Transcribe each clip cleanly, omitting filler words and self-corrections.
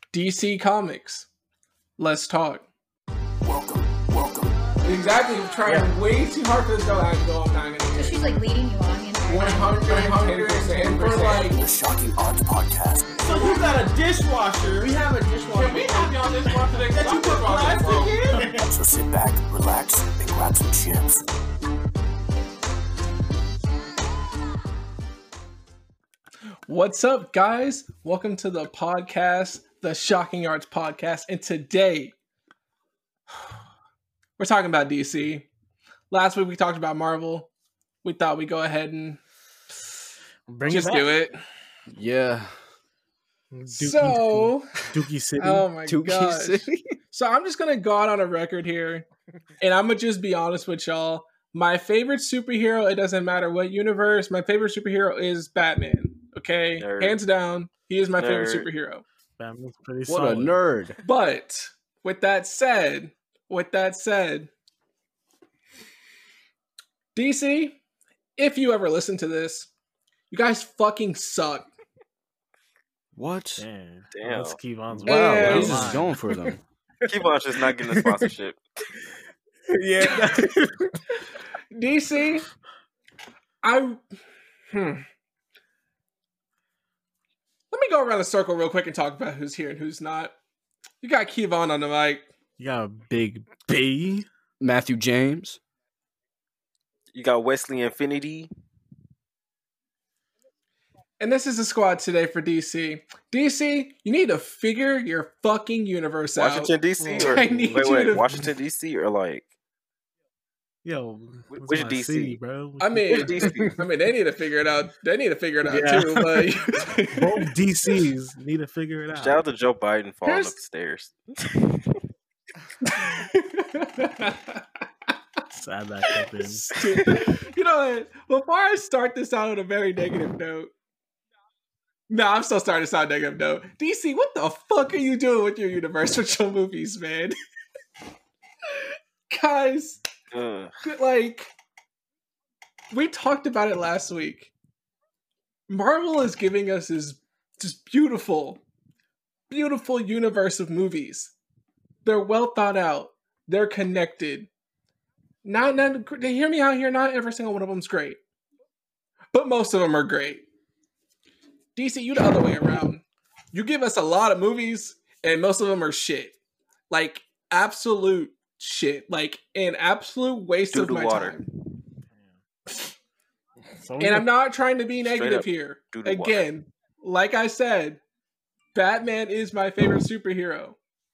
DC Comics. Let's talk. Welcome. Exactly, trying way too hard for this girl. I'm not gonna So she's like leading you on the entire 110% for like The Shocking Odds Podcast. So you got a dishwasher. we have a dishwasher. Can we have y'all dishwasher that you put plastic in? So sit back, relax, and grab some chips. What's up, guys? Welcome to the podcast, the Shocking Arts Podcast. And today, we're talking about DC. Last week, we talked about Marvel. We thought we'd go ahead and just do it. Yeah. Dookie City. Oh my Dookie gosh. City. So I'm just going to go out on a record here, and I'm going to just be honest with y'all. My favorite superhero, it doesn't matter what universe, my favorite superhero is Batman. Okay? Nerd. Hands down, he is my favorite Nerd. superhero. Batman's pretty What a solid. nerd. But with that said, DC, if you ever listen to this, you guys fucking suck. What? Damn. Damn. Let's keep on. Wow, Yeah. he's just going for them. Keep on just not getting a sponsorship. Yeah. DC, Let me go around the circle real quick and talk about who's here and who's not. You got Kevon on the mic. You got a big B. Matthew James. You got Wesley Infinity. And this is the squad today for DC. DC, you need to figure your fucking universe Washington out. DC or I need you wait, to- Washington DC or like Yo, Which what's my DC? city, bro? I mean, which DC? they need to figure it out. They need to figure it out Yeah. too. But both DCs need to figure it out. Shout out to Joe Biden falling Here's- up the stairs. Sad that clip in. You know what? Before I start this out on a very negative note, no, I'm still starting this out on a negative note. DC, what the fuck are you doing with your universe with your movies, man? Guys, Ugh. like, we talked about it last week. Marvel is giving us this just beautiful universe of movies. They're well thought out. They're connected. Not hear me out here. Not every single one of them's great, but most of them are great. DC, you the other way around. You give us a lot of movies, and most of them are shit. Like absolute shit. Like an absolute waste of Doo-doo my water. time. So And I'm not trying to be Straight negative up here. doo-doo water. Again, like I said, Batman is my favorite superhero.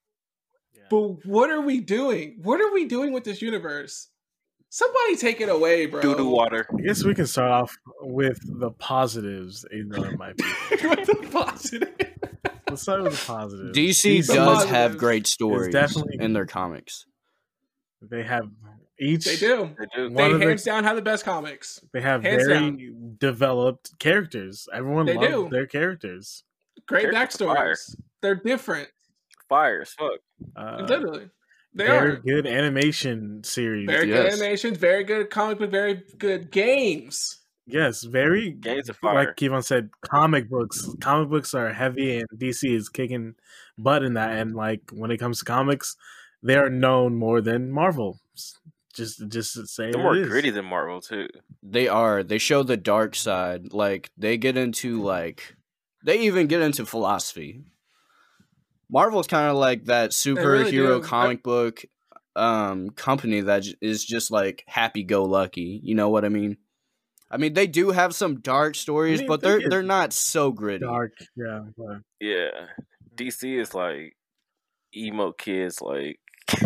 But what are we doing? What are we doing with this universe? Somebody take it away, bro. Doo-doo water. I guess we can start off with the positives, even though it might be. With the positive. Let's start with the positives. DC The does positives have great stories definitely- in their comics. They have each. They do. They do. One They of the- hands down have the best comics. They have Hands very developed characters. Everyone They loves do. their characters. Great Characters are backstories. They're different. Fire as fuck. Literally. They very are. good animation series. Very good Yes. animations, very good comic book, very good games. Yes, very. Games of fire. Like Kevon said, comic books. Comic books are heavy, and DC is kicking butt in that. And like when it comes to comics, they are known more than Marvel. Just to say They're it more is. gritty than Marvel too. They are. They show the dark side. Like they get into they even get into philosophy. Marvel's kind of like that really superhero do. comic book company that is just like happy-go-lucky. You know what I mean? I mean, they do have some dark stories, I mean, but they they're not so gritty. Dark, yeah. But Yeah. DC is like emo kids like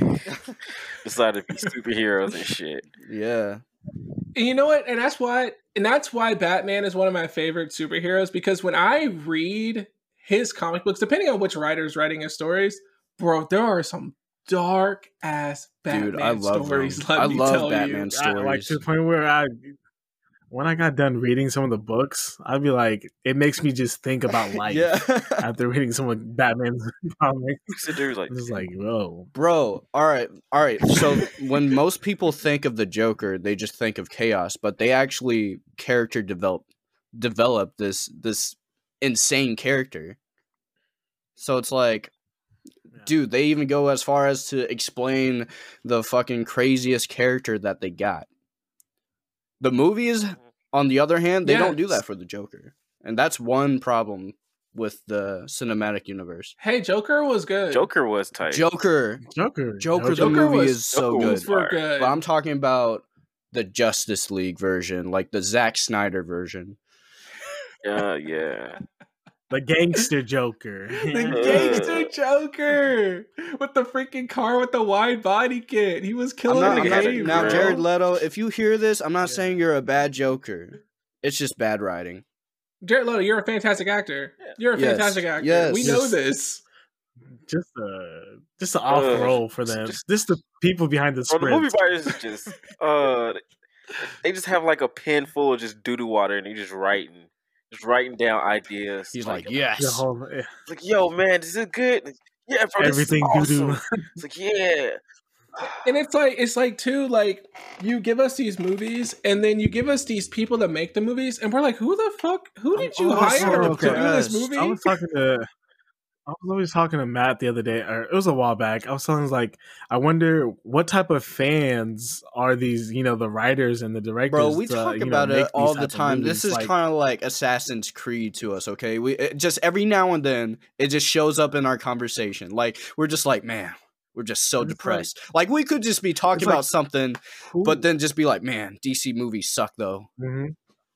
decided to be superheroes and shit. Yeah. And you know what? And that's why Batman is one of my favorite superheroes, because when I read his comic books, depending on which writer is writing his stories, bro, there are some dark ass Batman Dude, I love stories. them. Let I me love tell Batman you. I, like stories. to the point where when I got done reading some of the books, I'd be like, it makes me just think about life Yeah. after reading some of Batman's comics. So dude was like, I'm just like, whoa. Bro, all right. So when most people think of the Joker, they just think of chaos, but they actually character develop this insane character. So it's like Dude, they even go as far as to explain the fucking craziest character that they got. The movies, on the other hand, they don't do that for the Joker. And that's one problem with the cinematic universe. Hey, Joker was good. Joker was tight. Joker, the movie is so good. good. But I'm talking about the Justice League version, like the Zack Snyder version. Yeah. The gangster Joker. The gangster Joker with the freaking car with the wide body kit. He was killing the game. Now, bro. Jared Leto, if you hear this, I'm not saying you're a bad Joker. It's just bad writing. Jared Leto, you're a fantastic actor. You're a fantastic actor. Yes. We know this. Just an off role for them. Just the people behind the script. The movie writers is just they just have like a pen full of just doo-doo water and they're just writing down ideas. He's like, yes. It's like, yo, man, this is good. Yeah, bro, everything this is doo-doo. awesome. It's like, yeah. And it's like too, like, you give us these movies and then you give us these people that make the movies and we're like, who did you hire to do this movie? I was always talking to Matt the other day, or it was a while back. I was telling him, like, I wonder what type of fans are these, the writers and the directors. Bro, we talk about it all the time. This is kind of like Assassin's Creed to us, okay? Just every now and then, it just shows up in our conversation. Like, we're just like, man, we're just so depressed. Like, we could just be talking about something, but then just be like, man, DC movies suck, though. Mm-hmm.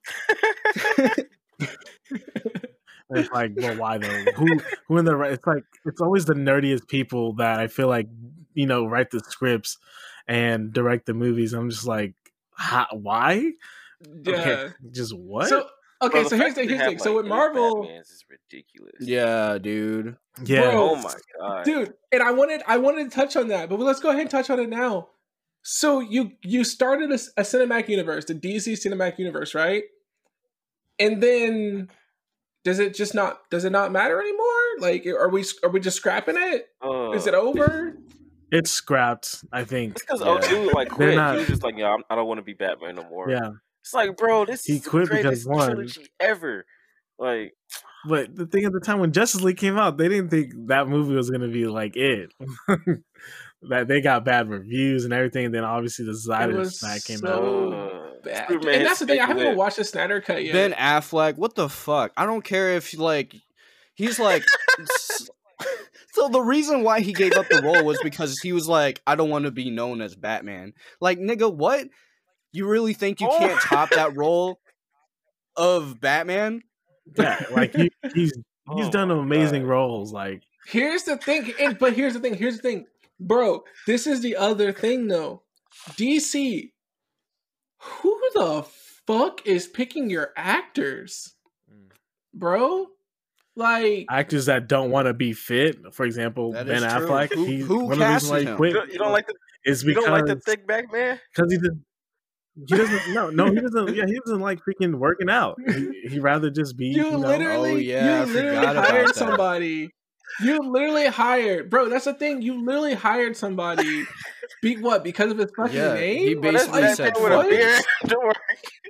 It's like, well, why though? Who in the right? It's like it's always the nerdiest people that I feel like write the scripts and direct the movies. I'm just like, why? Yeah, okay, just what? So here's the thing. So with Marvel, Batman's is ridiculous. Yeah, dude. Yeah. Bro, oh my god, dude. And I wanted to touch on that, but let's go ahead and touch on it now. So you started a cinematic universe, the DC cinematic universe, right? And then does it not matter anymore? Like, are we just scrapping it? Is it over? It's scrapped, I think. It's because O2 like quit. Not, he was just like, yeah, I don't want to be Batman no more. Yeah. It's like, bro, this he is quit the greatest because trilogy ever. Like, but the thing at the time when Justice League came out, they didn't think that movie was gonna be like it. That they got bad reviews and everything. And then obviously the Snyder Smack came out. Bad. And that's the thing. I haven't even watched the Snyder Cut yet. Ben Affleck, what the fuck? I don't care if he's like. So the reason why he gave up the role was because he was like, I don't want to be known as Batman. Like, nigga, what? You really think you can't top that role of Batman? Yeah, like he's done amazing roles. Like, here's the thing, here's the thing, bro. This is the other thing, though. DC, who the fuck is picking your actors, bro? Like, actors that don't want to be fit. For example, Ben Affleck. Who casted him? You don't like the thick back man? Because he doesn't. No, he doesn't. Yeah, he doesn't like freaking working out. He rather just be. You literally hired somebody. You literally hired, bro. That's the thing. You literally hired somebody. Because of his fucking name? He basically said, "Fuck it." Don't worry.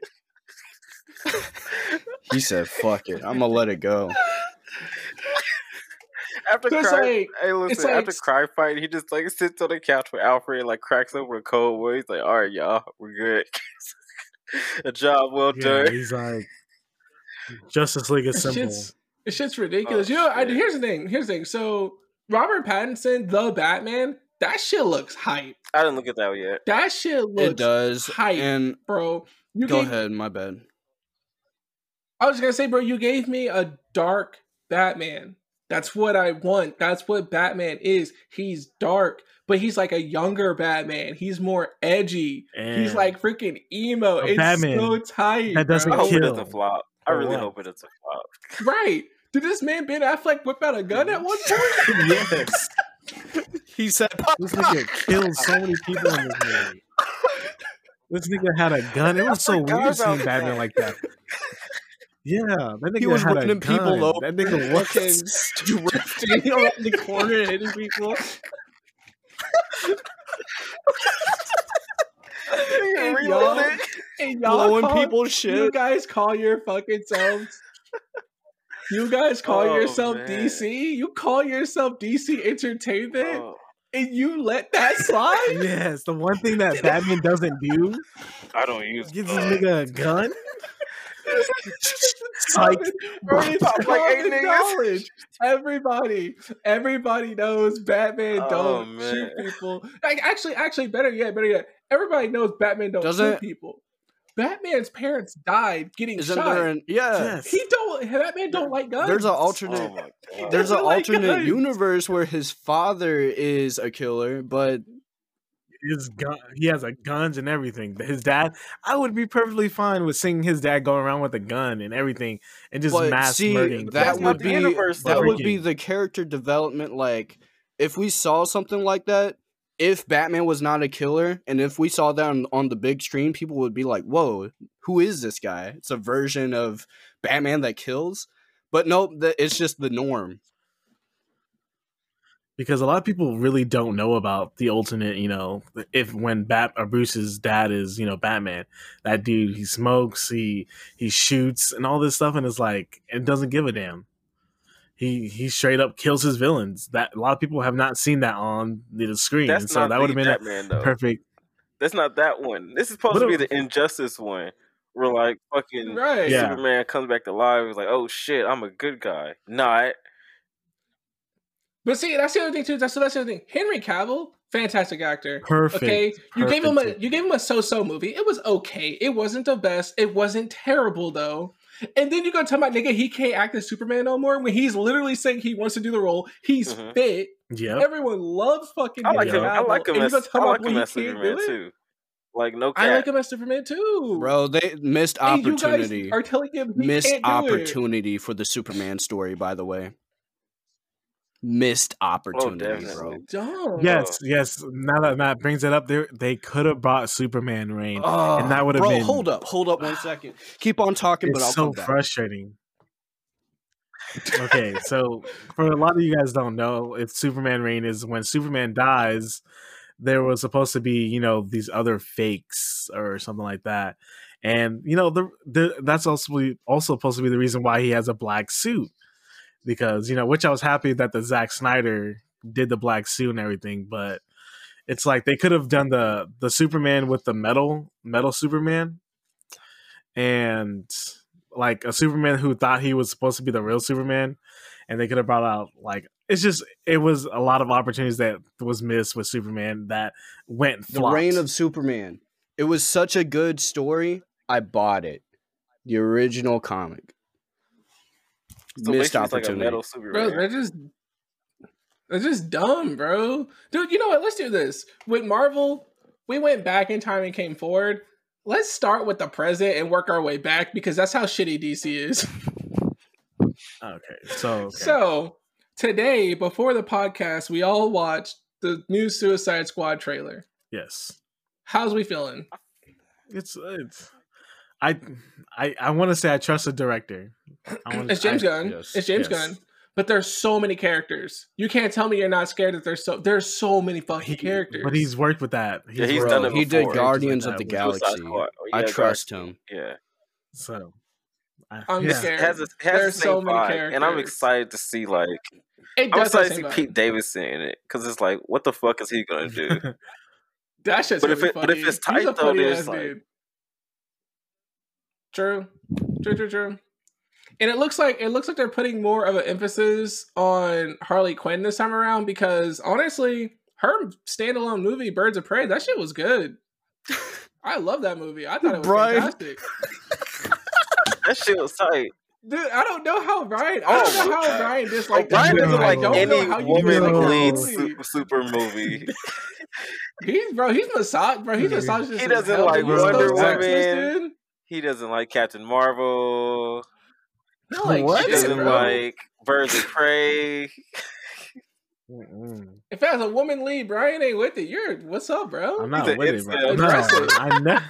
He said, "Fuck it. I'm gonna let it go." After Cry Fight, he just like sits on the couch with Alfred and like cracks open a cold one. He's like, "All right, y'all, we're good. A job well done." He's like, Justice League is simple. This shit's ridiculous. Here's the thing. So Robert Pattinson, the Batman, that shit looks hype. I didn't look at that yet. That shit looks hype, and bro. Go ahead, my bad. I was gonna say, bro, you gave me a dark Batman. That's what I want. That's what Batman is. He's dark, but he's like a younger Batman. He's more edgy. He's like freaking emo. It's Batman, so tight. That doesn't kill. I hope it it's a flop. I really hope it's a flop. Right. Did this man Ben Affleck whip out a gun at one point? Yes. He said, this nigga killed so many people in this movie. This nigga had a gun. It was so weird seeing Batman like that. Yeah, that nigga he was had running people over. That nigga was drifting around the corner and hitting people. And y'all blowing people's shit. You guys call your fucking selves You guys call yourself man. DC? You call yourself DC Entertainment? And you let that slide? Yes, the one thing that Batman doesn't do. I don't use gives this nigga a gun. Knowledge. Everybody knows Batman don't shoot people. Like, actually, better yet, everybody knows Batman don't shoot people. Batman's parents died getting shot. Batman don't like guns. There's an alternate. There's an alternate universe where his father is a killer, but he has guns and everything. His dad, I would be perfectly fine with seeing his dad go around with a gun and everything and just mass murdering. That would be the character development. Like, if we saw something like that, if Batman was not a killer, and if we saw that on the big screen, people would be like, "Whoa, who is this guy?" It's a version of Batman that kills. But no, it's just the norm. Because a lot of people really don't know about the alternate, when Bruce's dad is, Batman. That dude, he smokes, he shoots, and all this stuff, and it's like, it doesn't give a damn. He straight up kills his villains. That a lot of people have not seen that on the screen, and so that would have been Batman, perfect. That's not that one. This is supposed to be the Injustice one, where like fucking Superman comes back to life. He's like, "Oh shit, I'm a good guy." Not. But see, that's the other thing too. That's the other thing. Henry Cavill, fantastic actor. Perfect. Okay, you gave him a so-so movie. It was okay. It wasn't the best. It wasn't terrible though. And then you're gonna tell my nigga he can't act as Superman no more when he's literally saying he wants to do the role. He's fit. Yeah. Everyone loves fucking. I like him. I like him as Superman too. Like no cap. I like him as Superman too. Bro, they missed opportunity. You guys are telling him he missed can't do opportunity for the Superman story, by the way. Missed opportunity, bro. Yes. Now that Matt brings it up, they could have brought Superman Reign, and that would have been. Hold up 1 second. Keep on talking, but I'll come back. It's so frustrating. Okay, so for a lot of you guys don't know, if Superman Reign is when Superman dies, there was supposed to be these other fakes or something like that, and that's also supposed to be the reason why he has a black suit. Because, which I was happy that the Zack Snyder did the black suit and everything, but it's like they could have done the Superman with the metal Superman, and like a Superman who thought he was supposed to be the real Superman, and they could have brought out it was a lot of opportunities that was missed with Superman that went flopped. The Reign of Superman. It was such a good story. I bought it. The original comic. So missed opportunity, like bro. They're just dumb, bro. Dude, you know what? Let's do this with Marvel. We went back in time and came forward. Let's start with the present and work our way back because that's how shitty DC is. Okay. So today, before the podcast, we all watched the new Suicide Squad trailer. Yes. How's we feeling? It's. I want to say I trust the director. It's James Gunn. Yes, it's James Gunn. But there's so many characters. You can't tell me you're not scared that there's so many fucking characters. But he's worked with that. He's done it before. He did Guardians of the Galaxy. I trust him. Yeah. So I'm scared. There's so many characters, and I'm excited to see I'm excited to see Pete Davidson in it because it's like, what the fuck is he gonna do? That shit's funny. But if it's tight though, there's like. True. And it looks like they're putting more of an emphasis on Harley Quinn this time around because honestly, her standalone movie Birds of Prey, that shit was good. I love that movie. I thought it was fantastic. That shit was tight. Dude, I don't know how Ryan. Ryan disliked that. Ryan doesn't like any woman lead super movie. He's misogynist. Bro, he's misogynist. He doesn't like Wonder Woman. He doesn't like Captain Marvel. He doesn't like Birds of Prey. If it has a woman lead, Brian ain't with it. What's up, bro? I'm not with it, bro. Address it.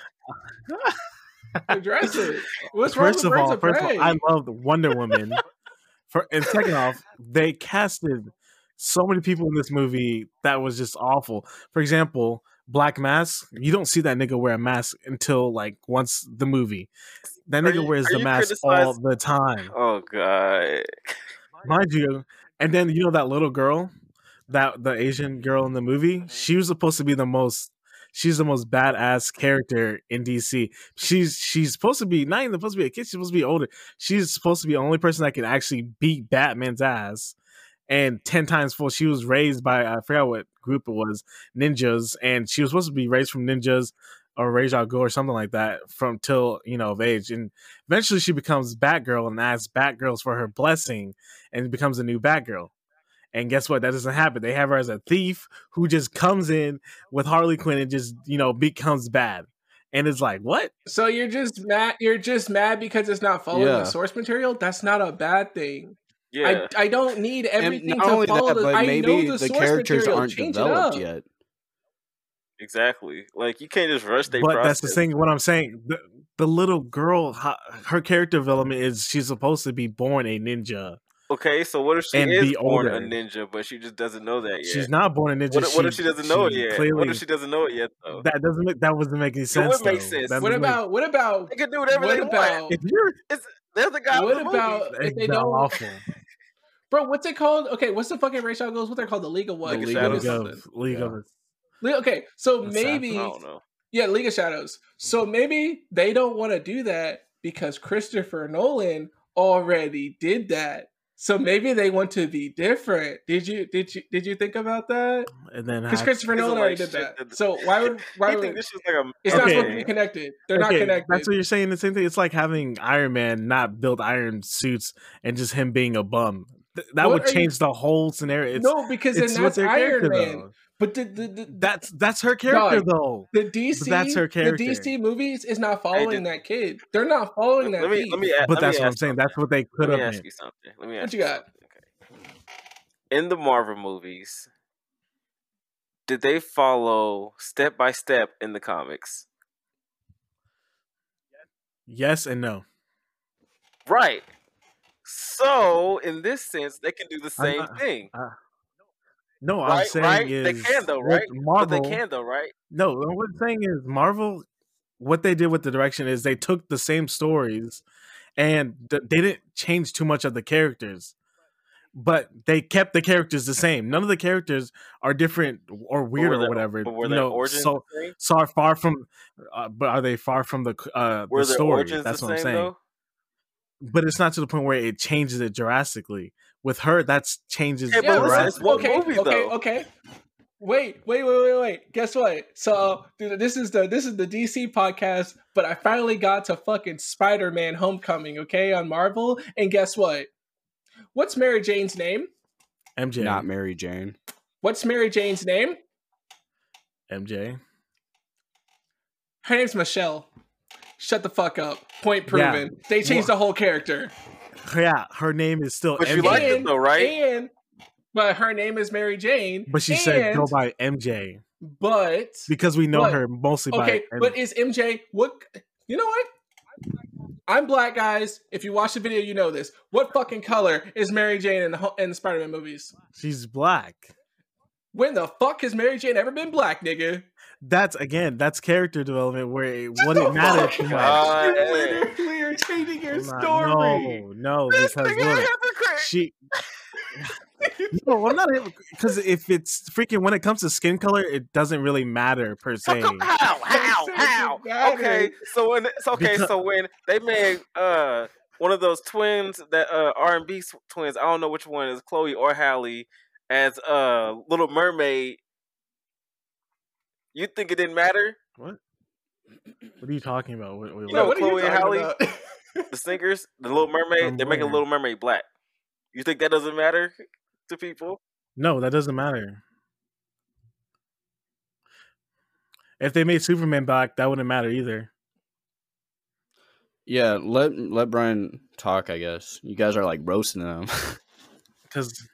Address it. What's wrong with Birds of Prey? I love Wonder Woman. And second off, they casted so many people in this movie that was just awful. For example, Black Mask, you don't see that nigga wear a mask until once the movie. That nigga wears the mask all the time. Oh god, mind you. And then you know that little girl, that the Asian girl in the movie, she was supposed to be the most. She's the most badass character in DC. She's supposed to be not even supposed to be a kid. She's supposed to be older. She's supposed to be the only person that can actually beat Batman's ass. And 10 times full. She was raised by, I forgot what group it was, ninjas, and she was supposed to be raised from ninjas or Ra's al Ghul or something like that from till, of age. And eventually she becomes Batgirl and asks Batgirls for her blessing and becomes a new Batgirl. And guess what? That doesn't happen. They have her as a thief who just comes in with Harley Quinn and just, becomes bad. And it's like, what? So you're just mad because it's not following the source material? That's not a bad thing. Yeah. I don't need everything to follow but maybe the characters aren't developed yet. Exactly. Like, you can't just rush their process. But that's the thing. What I'm saying, the little girl, her character development is she's supposed to be born a ninja. Okay, so what if she is born a ninja, but she just doesn't know that yet? She's not born a ninja. What if she doesn't know it yet? What if she doesn't know it yet, though? That doesn't make any sense. It would make sense. What about? They can do whatever they want. There's a guy. What about if they don't? Awful. Bro, what's it called? Okay, what's the fucking Ra's al Ghul? What they're called? The League of what? League of. Okay, so maybe. I don't know. Yeah, League of Shadows. So maybe they don't want to do that because Christopher Nolan already did that. So maybe they want to be different. Did you think about that? And then because Christopher Nolan already did that. So why would this is like it's not supposed to be connected. They're not connected. That's what you're saying. The same thing. It's like having Iron Man not build iron suits and just him being a bum. That would change the whole scenario. No, because then that's Iron Man. Though. But that's her character though. The DC that's her character. The DC movies is not following that kid. They're not following that. But that's what I'm saying. That's what they could have. Let me ask you something. What you got? Okay. In the Marvel movies, did they follow step by step in the comics? Yes and no. Right. So in this sense, they can do the same thing. No, I'm saying is they can though, right? Marvel, but they can though, right? No, what I'm saying is Marvel. What they did with the direction is they took the same stories, and they didn't change too much of the characters, but they kept the characters the same. None of the characters are different or weird or whatever. So far from. But are they far from the story? That's what I'm saying. Though? But it's not to the point where it changes it drastically. With her, that changes. Okay. Wait. Guess what? So, dude, this is the DC podcast, but I finally got to fucking Spider-Man: Homecoming, okay, on Marvel. And guess what? What's Mary Jane's name? MJ. Not Mary Jane. What's Mary Jane's name? MJ. Her name's Michelle. Shut the fuck up. Point proven. Yeah. They changed the whole character. Yeah, her name is still but MJ. But you like it though, right? But her name is Mary Jane. But she said go by MJ. But because we know her mostly by MJ. But is MJ what? You know what? I'm black, guys. If you watch the video, you know this. What fucking color is Mary Jane in the Spider-Man movies? She's black. When the fuck has Mary Jane ever been black, nigga? That's character development where it wouldn't matter too much. You literally are changing your story. No, because look, she. No, I'm not because if it's freaking when it comes to skin color, it doesn't really matter per se. How? Okay, so when they made one of those twins that R&B twins, I don't know which one is Chloe or Halle as Little Mermaid. You think it didn't matter? What are you talking about? What Chloe and Halle, the singers, the Little Mermaid, they're making Little Mermaid black. You think that doesn't matter to people? No, that doesn't matter. If they made Superman black, that wouldn't matter either. Yeah, let Brian talk, I guess. You guys are like roasting him. Because...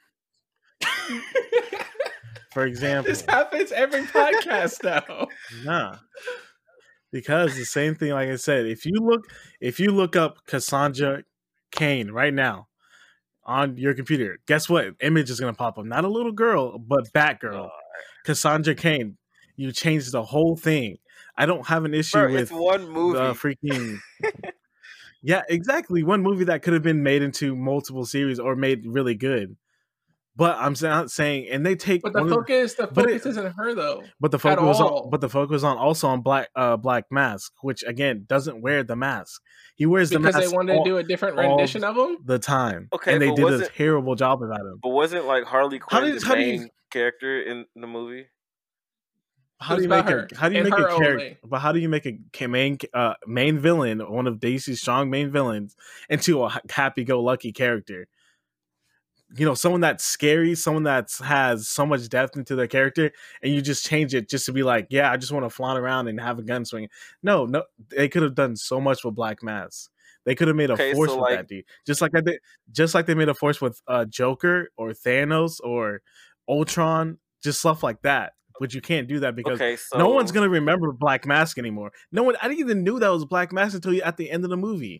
For example, this happens every podcast now. Nah, because the same thing. Like I said, if you look up Cassandra Cain right now on your computer, guess what? Image is gonna pop up. Not a little girl, but Batgirl, Cassandra Cain. You changed the whole thing. I don't have an issue with one movie. The freaking. Yeah, exactly. One movie that could have been made into multiple series or made really good. But I'm not saying, and they take But the one of focus but it- isn't her though. but the At focus was on, all. but the focus on also on Black Mask, which again doesn't wear the mask. He wears the Because mask they wanted to do a different rendition of him. the time. Okay, and they but did a wasn't- terrible job about him. But wasn't like Harley How Quinn do- the how do you- main character in the movie? How It do you was make about a her, how do you and make a her character? only. But how do you make a main villain, one of DC's strong main villains, into a happy-go-lucky character? You know, someone that's scary, someone that has so much depth into their character, and you just change it just to be like, yeah, I just want to flaunt around and have a gun swing. No, they could have done so much with Black Mask. They could have made a Okay, force so, with like- that dude, just like they made a force with Joker or Thanos or Ultron, just stuff like that. But you can't do that because Okay, so no one's gonna remember Black Mask anymore. No one, I didn't even knew that was Black Mask until at the end of the movie.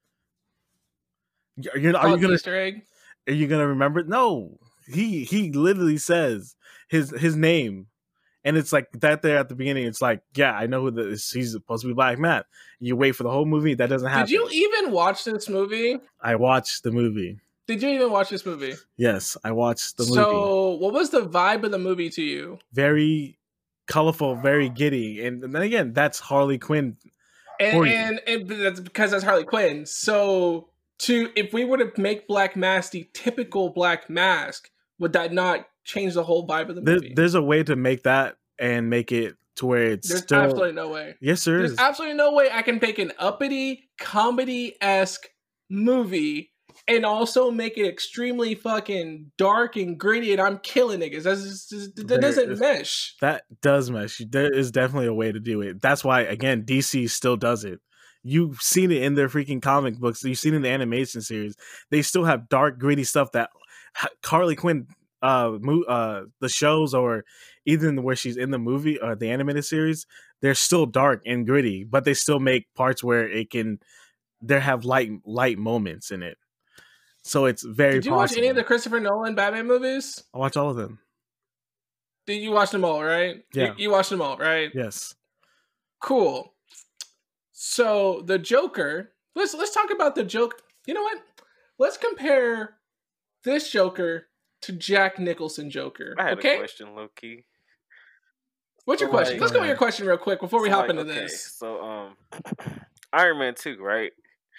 Are you gonna Easter egg? Are you gonna remember? No, he literally says his name, and it's like that there at the beginning. It's like, yeah, I know who he's supposed to be Black Mask. You wait for the whole movie, that doesn't happen. Did you even watch this movie? I watched the movie. Did you even watch this movie? Yes, I watched the movie. So, what was the vibe of the movie to you? Very colorful, very giddy, and then again, that's Harley Quinn. And that's because that's Harley Quinn. So, if we were to make Black Mask the typical Black Mask, would that not change the whole vibe of the movie? There's a way to make that and make it to where it's There's still. absolutely no way. Yes, there There's is. absolutely no way I can make an uppity comedy-esque movie and also make it extremely fucking dark and gritty, and I'm killing niggas. That doesn't mesh. That does mesh. There is definitely a way to do it. That's why, again, DC still does it. You've seen it in their freaking comic books. You've seen it in the animation series. They still have dark, gritty stuff that Harley Quinn, the shows, or even where she's in the movie or the animated series, they're still dark and gritty, but they still make parts where there have light moments in it. So it's very. Did you watch any of the Christopher Nolan Batman movies? I watch all of them. Did you watch them all? Right? Yeah. You watched them all, right? Yes. Cool. So the Joker. Let's talk about the Joker. You know what? Let's compare this Joker to Jack Nicholson Joker. I had okay. a question, low key. What's your So, question? like- Let's go with your question real quick before we So, hop like, into okay, this. So, Iron Man 2, right?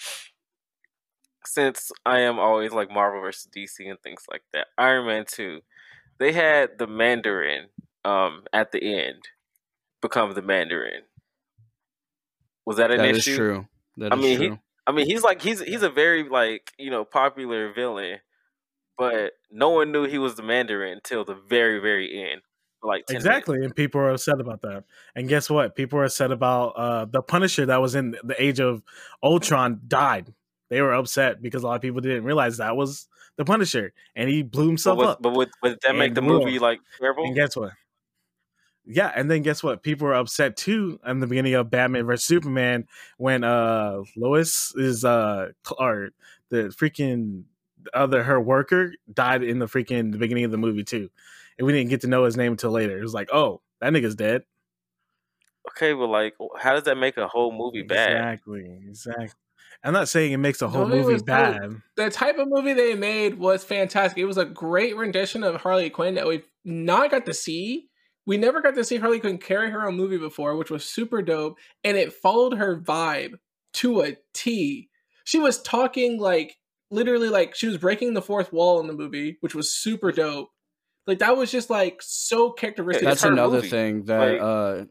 Since I am always like Marvel versus DC and things like that, Iron Man 2, they had the Mandarin at the end become the Mandarin. Was that an That issue? is true. That I is mean, true. he's a very like, popular villain, but no one knew he was the Mandarin until the very, very end. Like 10 minutes. Exactly, and people are upset about that. And guess what? People are upset about the Punisher that was in the Age of Ultron died. They were upset because a lot of people didn't realize that was the Punisher, and he blew himself up. But would that make And the ruined. movie like terrible? And guess what? Yeah, and then guess what? People were upset too in the beginning of Batman vs Superman when Lois is or the freaking her worker died in the beginning of the movie too, and we didn't get to know his name until later. It was like, oh, that nigga's dead. Okay, but like, how does that make a whole movie bad? Exactly. I'm not saying it makes the whole movie movie was bad. The type of movie they made was fantastic. It was a great rendition of Harley Quinn that we've not got to see. We never got to see Harley Quinn carry her own movie before, which was super dope, and it followed her vibe to a T. She was talking like literally like she was breaking the fourth wall in the movie, which was super dope. Like that was just like so characteristic. That's her another movie. thing that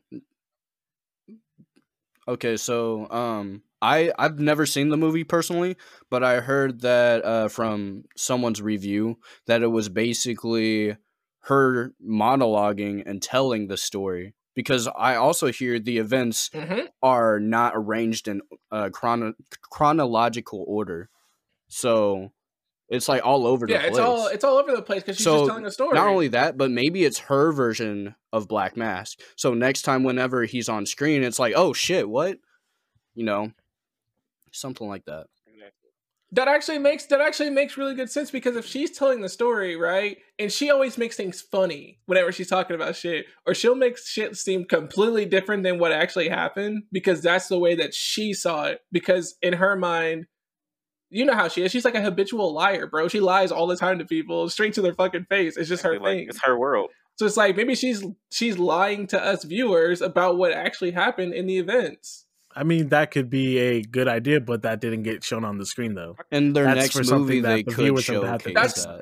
okay, so I've never seen the movie personally, but I heard that from someone's review that it was basically her monologuing and telling the story, because I also hear the events are not arranged in chronological order, so it's like all over the place. It's all over the place because she's just telling a story. Not only that, but maybe it's her version of Black Mask. So next time, whenever he's on screen, it's like, oh shit, what? You know, something like that. That actually makes really good sense, because if she's telling the story, right, and she always makes things funny whenever she's talking about shit, or she'll make shit seem completely different than what actually happened, because that's the way that she saw it. Because in her mind, you know how she is. She's like a habitual liar, bro. She lies all the time to people, straight to their fucking face. It's just her thing. It's her world. So it's like maybe she's lying to us viewers about what actually happened in the events. I mean, that could be a good idea, but that didn't get shown on the screen, though. In their That's next for movie, something that they the could viewers don't have to showcase do. that.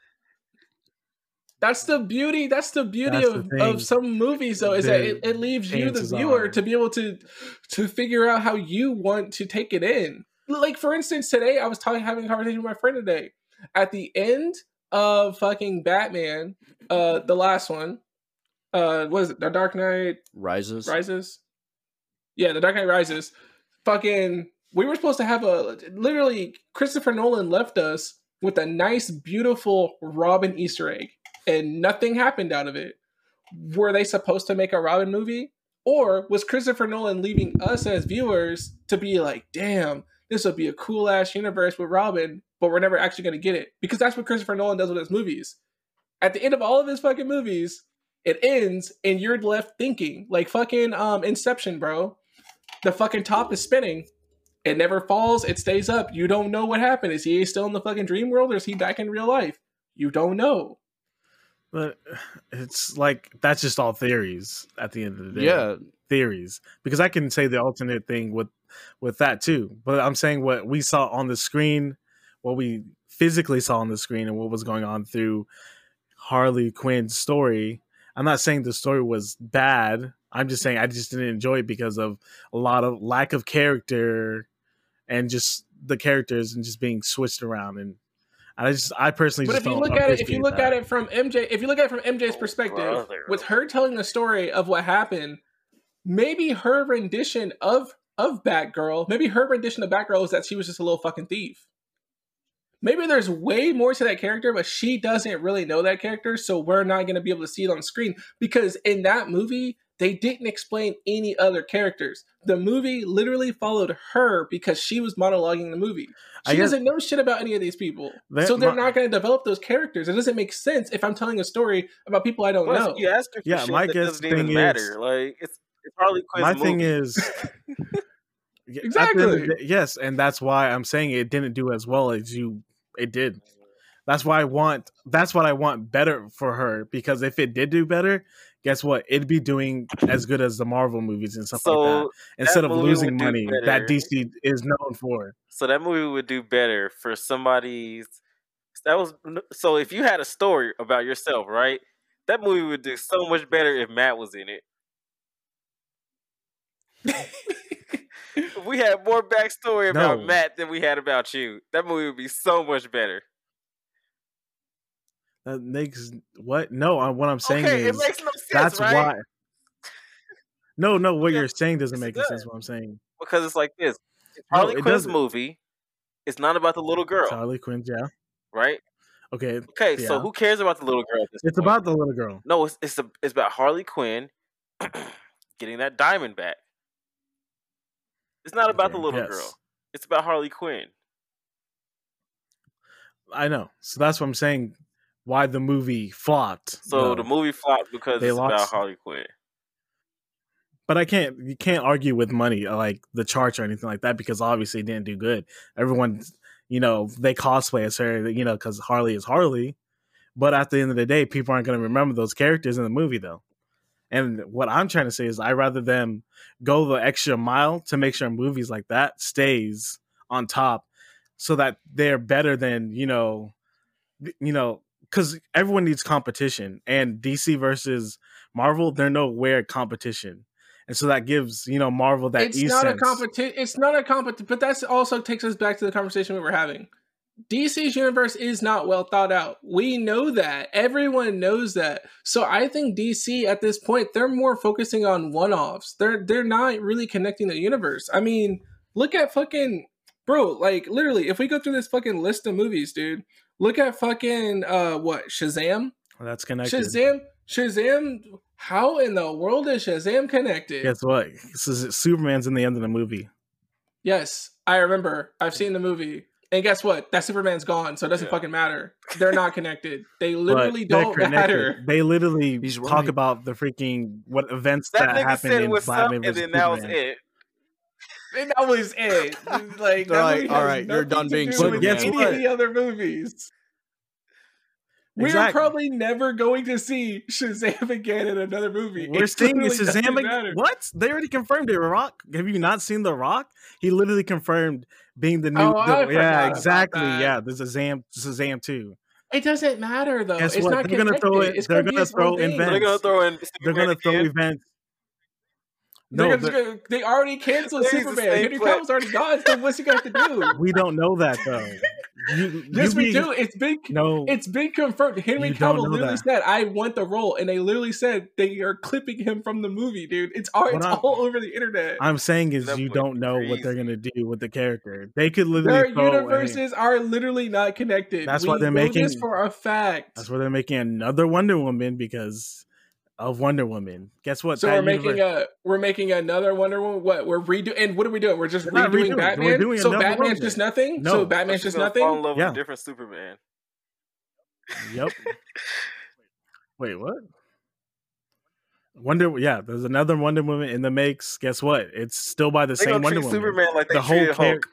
That's the beauty. That's the beauty of some movies, though, is that it leaves you, the viewer, to be able to figure out how you want to take it in. Like, for instance, today I was having a conversation with my friend today. At the end of fucking Batman, the last one, what is it? The Dark Knight Rises. Yeah, The Dark Knight Rises. Fucking, we were supposed to have literally, Christopher Nolan left us with a nice, beautiful Robin Easter egg, and nothing happened out of it. Were they supposed to make a Robin movie? Or was Christopher Nolan leaving us as viewers to be like, damn, this would be a cool ass universe with Robin, but we're never actually going to get it? Because that's what Christopher Nolan does with his movies. At the end of all of his fucking movies, it ends and you're left thinking, like fucking Inception, bro. The fucking top is spinning. It never falls. It stays up. You don't know what happened. Is he still in the fucking dream world, or is he back in real life? You don't know. But it's like, that's just all theories at the end of the day. Yeah. Theories. Because I can say the alternate thing with that too. But I'm saying what we saw on the screen, what we physically saw on the screen, and what was going on through Harley Quinn's story. I'm not saying the story was bad. I'm just saying I just didn't enjoy it because of a lot of lack of character and just the characters and just being switched around. And I personally but just if you look at it from MJ's perspective, with her telling the story of what happened, maybe her rendition of Batgirl, is that she was just a little fucking thief. Maybe there's way more to that character, but she doesn't really know that character, so we're not going to be able to see it on screen. Because in that movie, they didn't explain any other characters. The movie literally followed her because she was monologuing the movie. She doesn't know shit about any of these people. So they're not going to develop those characters. It doesn't make sense if I'm telling a story about people I don't know. You asked her for shit my that guess doesn't even matter. Like, it's Harley Quinn's my movie. thing is... Exactly. Yes, and that's why I'm saying it didn't do as well as it did. That's what I want better for her, because if it did do better, guess what? It'd be doing as good as the Marvel movies and stuff like that. Instead of losing money that DC is known for. So that movie would do better for somebody's. So if you had a story about yourself, right? That movie would do so much better if Matt was in it. If we had more backstory about Matt than we had about you, that movie would be so much better. That makes what? No, what I'm saying is it makes no sense. That's right? why. No, what you're saying doesn't make any sense. What I'm saying, because it's like this: Harley Quinn's movie is not about the little girl. Harley Quinn, yeah, right. Okay. Yeah. So who cares about the little girl? At this it's point? About the little girl. No, it's about Harley Quinn getting that diamond back. It's not about the little girl. It's about Harley Quinn. I know. So that's what I'm saying. Why the movie flopped. So the movie flopped because it's about Harley Quinn. But you can't argue with money, like the charts or anything like that, because obviously it didn't do good. Everyone, they cosplay as her, because Harley is Harley. But at the end of the day, people aren't going to remember those characters in the movie, though. And what I'm trying to say is I'd rather them go the extra mile to make sure movies like that stays on top so that they're better than, because everyone needs competition. And DC versus Marvel, they're nowhere competition. And so that gives, Marvel that It's not a competition, but that also takes us back to the conversation we were having. DC's universe is not well thought out. We know that. Everyone knows that. So I think DC at this point, they're more focusing on one-offs. They're not really connecting the universe. I mean, look at fucking bro, like literally, if we go through this fucking list of movies, dude, look at fucking Shazam? Well, that's connected. Shazam, how in the world is Shazam connected? Guess what? Superman's in the end of the movie. Yes, I remember. I've seen the movie. And guess what? That Superman's gone, so it doesn't fucking matter. They're not connected. They literally But they're don't connected. matter. They literally He's talk right. about the freaking what events That that nigga happened said in what's up, Batman and vs then that was Superman. it. And that was it. Like, that Alright, movie has alright, you're nothing done to being do But with guess any what? of the other movies. We're Exactly. probably never going to see Shazam again in another movie. We're It seeing literally Shazam doesn't again. matter. What? They already confirmed it. Rock. Have you not seen The Rock? He literally confirmed being the new. Oh, I forgot yeah, about exactly. that. Yeah, there's Shazam 2. It doesn't matter though. Guess it's what? not They're gonna connected. throw it. It's They're gonna be gonna its own throw thing. events. They're gonna throw in They're Superman gonna throw again. events. They're No, gonna, they already canceled They use the Superman. same Henry play. Cavill's already gone. So what's he gonna have to do? we don't know that though. Yes, we do. It's been No, it's been confirmed. Henry You don't Cavill know literally that. said, "I want the role," and they literally said they are clipping him from the movie, dude. It's all What it's I'm- all over the internet. I'm saying is That you boy don't know what they're crazy. gonna do with the character. They could Their literally throw universes are literally not connected. That's we why they're know making- this for a fact. That's why they're making another Wonder Woman because of Wonder Woman. Guess what? So That we're making another Wonder Woman. What we're redoing? And what are we doing? We're just We're not redoing redoing. Batman. We're doing So another Batman's Wonder. just nothing. No. So Batman's She's just gonna fall in nothing. love Yeah. with a different Superman. Yep. Wait, what? Yeah, there's another Wonder Woman in the makes. Guess what? It's still by the They same gonna Wonder treat Woman. Superman like they The whole treated Hulk.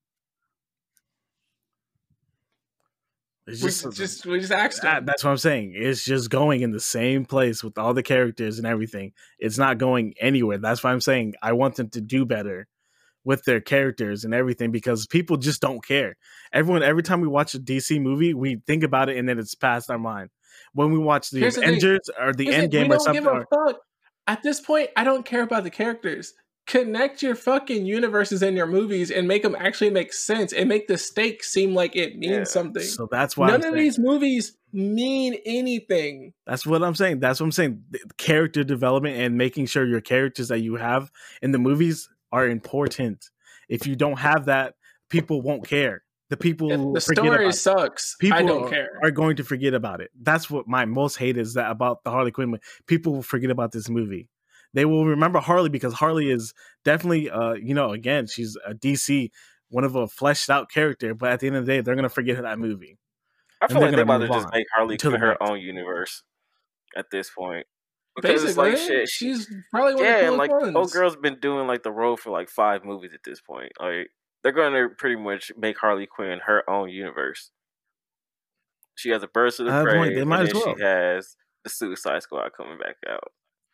It's We just, just asked him. that's what I'm saying. It's just going in the same place with all the characters and everything. It's not going anywhere. That's why I'm saying I want them to do better with their characters and everything because people just don't care. Every time we watch a DC movie, we think about it and then it's past our mind. When we watch the Here's the thing. Avengers or the Listen, Endgame we or don't something, give a fuck. At this point, I don't care about the characters. Connect your fucking universes in your movies and make them actually make sense and make the stakes seem like it means Yeah. something. so that's why None I'm of saying. these movies mean anything. That's what I'm saying. That's what I'm saying. The character development and making sure your characters that you have in the movies are important. If you don't have that, people won't care. The people If will the forget story about it. sucks, People I don't care. are going to forget about it. That's what my most hate is that about the Harley Quinn. People will forget about this movie. They will remember Harley because Harley is definitely, again, she's a DC, one of a fleshed out character. But at the end of the day, they're going to forget that movie. I And feel they're like they're gonna about to move just on make Harley to the Quinn her next. own universe at this point. Because Basically, it's like shit. she's probably one Yeah, of and the like coolest old ones. girl's been doing like the role for like 5 movies at this point. Like they're going to pretty much make Harley Quinn her own universe. She has a Birds of the At that Prey, point, they and might then as well. she has the Suicide Squad coming back out.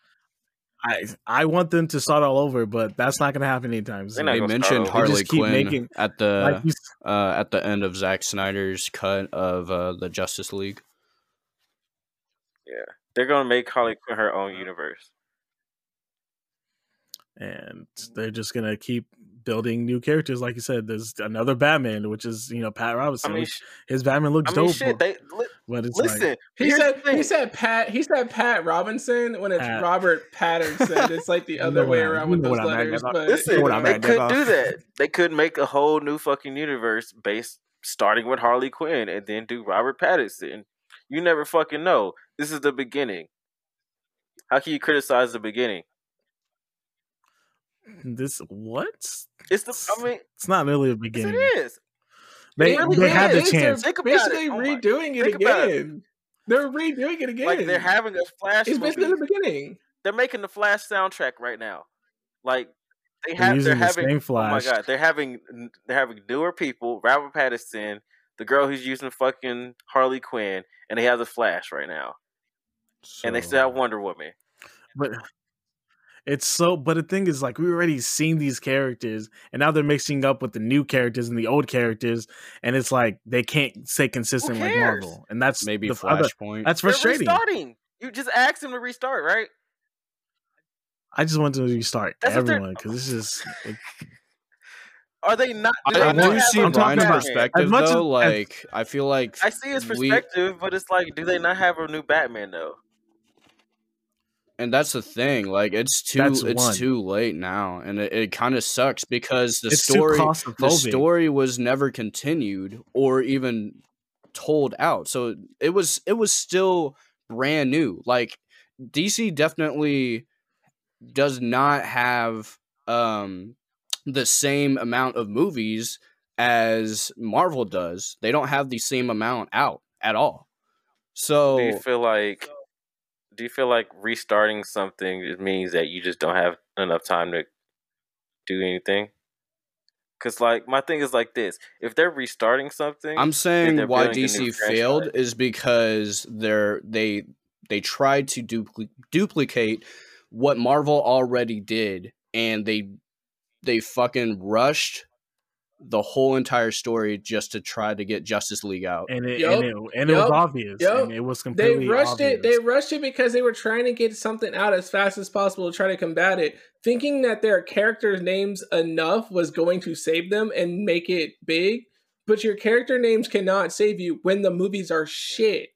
I want them to start all over, but that's not going to happen anytime They're soon. not They gonna start mentioned over. They Harley just keep Quinn making- at Like the you at the end of Zack Snyder's cut of the Justice League. Yeah, they're going to make Harley Quinn her own universe. and they're just gonna keep building new characters. Like you said, there's another Batman, which is Pat Robinson. I mean, which his Batman looks shit. dope, They but it's listen. like He here's said the thing. he said Pat Robinson when it's Pat. Robert Patterson. It's like the You other know way what I- around you with know those what I meant, letters. dog. But Listen, what I'm they at, could nigga. do that. They could make a whole new fucking universe based starting with Harley Quinn and then do Robert Pattinson. You never fucking know. This is the beginning. How can you criticize the beginning? this what? It's the. I mean, It's not really a yes, beginning. it is. They It really they had the is. chance. They're Think about basically it. Oh my- redoing it think about it. again. They're redoing it again. Like they're having a Flash it's basically movie. the beginning. They're making the Flash soundtrack right now. Like They're they're using the having. same Oh Flash. my god, they're having newer people. Robert Pattinson, the girl who's using fucking Harley Quinn, and they have the Flash right now, and they still have Wonder Woman. But but the thing is, like, we already seen these characters, and now they're mixing up with the new characters and the old characters, and it's like they can't stay consistent like cares? Marvel, and that's Maybe the other. Flashpoint. That's They're frustrating. restarting. You just asked them to restart, right? I just want to restart That's what they're- everyone because this is. Are they not? I do they not do have see a I'm talking Brian's new about- Batman? perspective As much as- though. Like I feel like I see his we- perspective, but it's like, do they not have a new Batman though? and that's the thing. Like it's That's one. too late now, and it kind of sucks because the It's too story claustrophobic. was never continued or even told out. So it was still brand new. Like DC definitely does not have the same amount of movies as Marvel does. They don't have the same amount out at all. So Do you feel like restarting something it means that you just don't have enough time to do anything? Because like my thing is like this: if they're restarting something, I'm then saying they're why building a new DC failed franchise. is because they tried to duplicate what Marvel already did, and they fucking rushed the whole entire story just to try to get Justice League out. And it Yup, and it was yup, obvious, yup. and it was They completely rushed it. They obvious. rushed it because they were trying to get something out as fast as possible to try to combat it, thinking that their characters' names enough was going to save them and make it big. But your character names cannot save you when the movies are shit.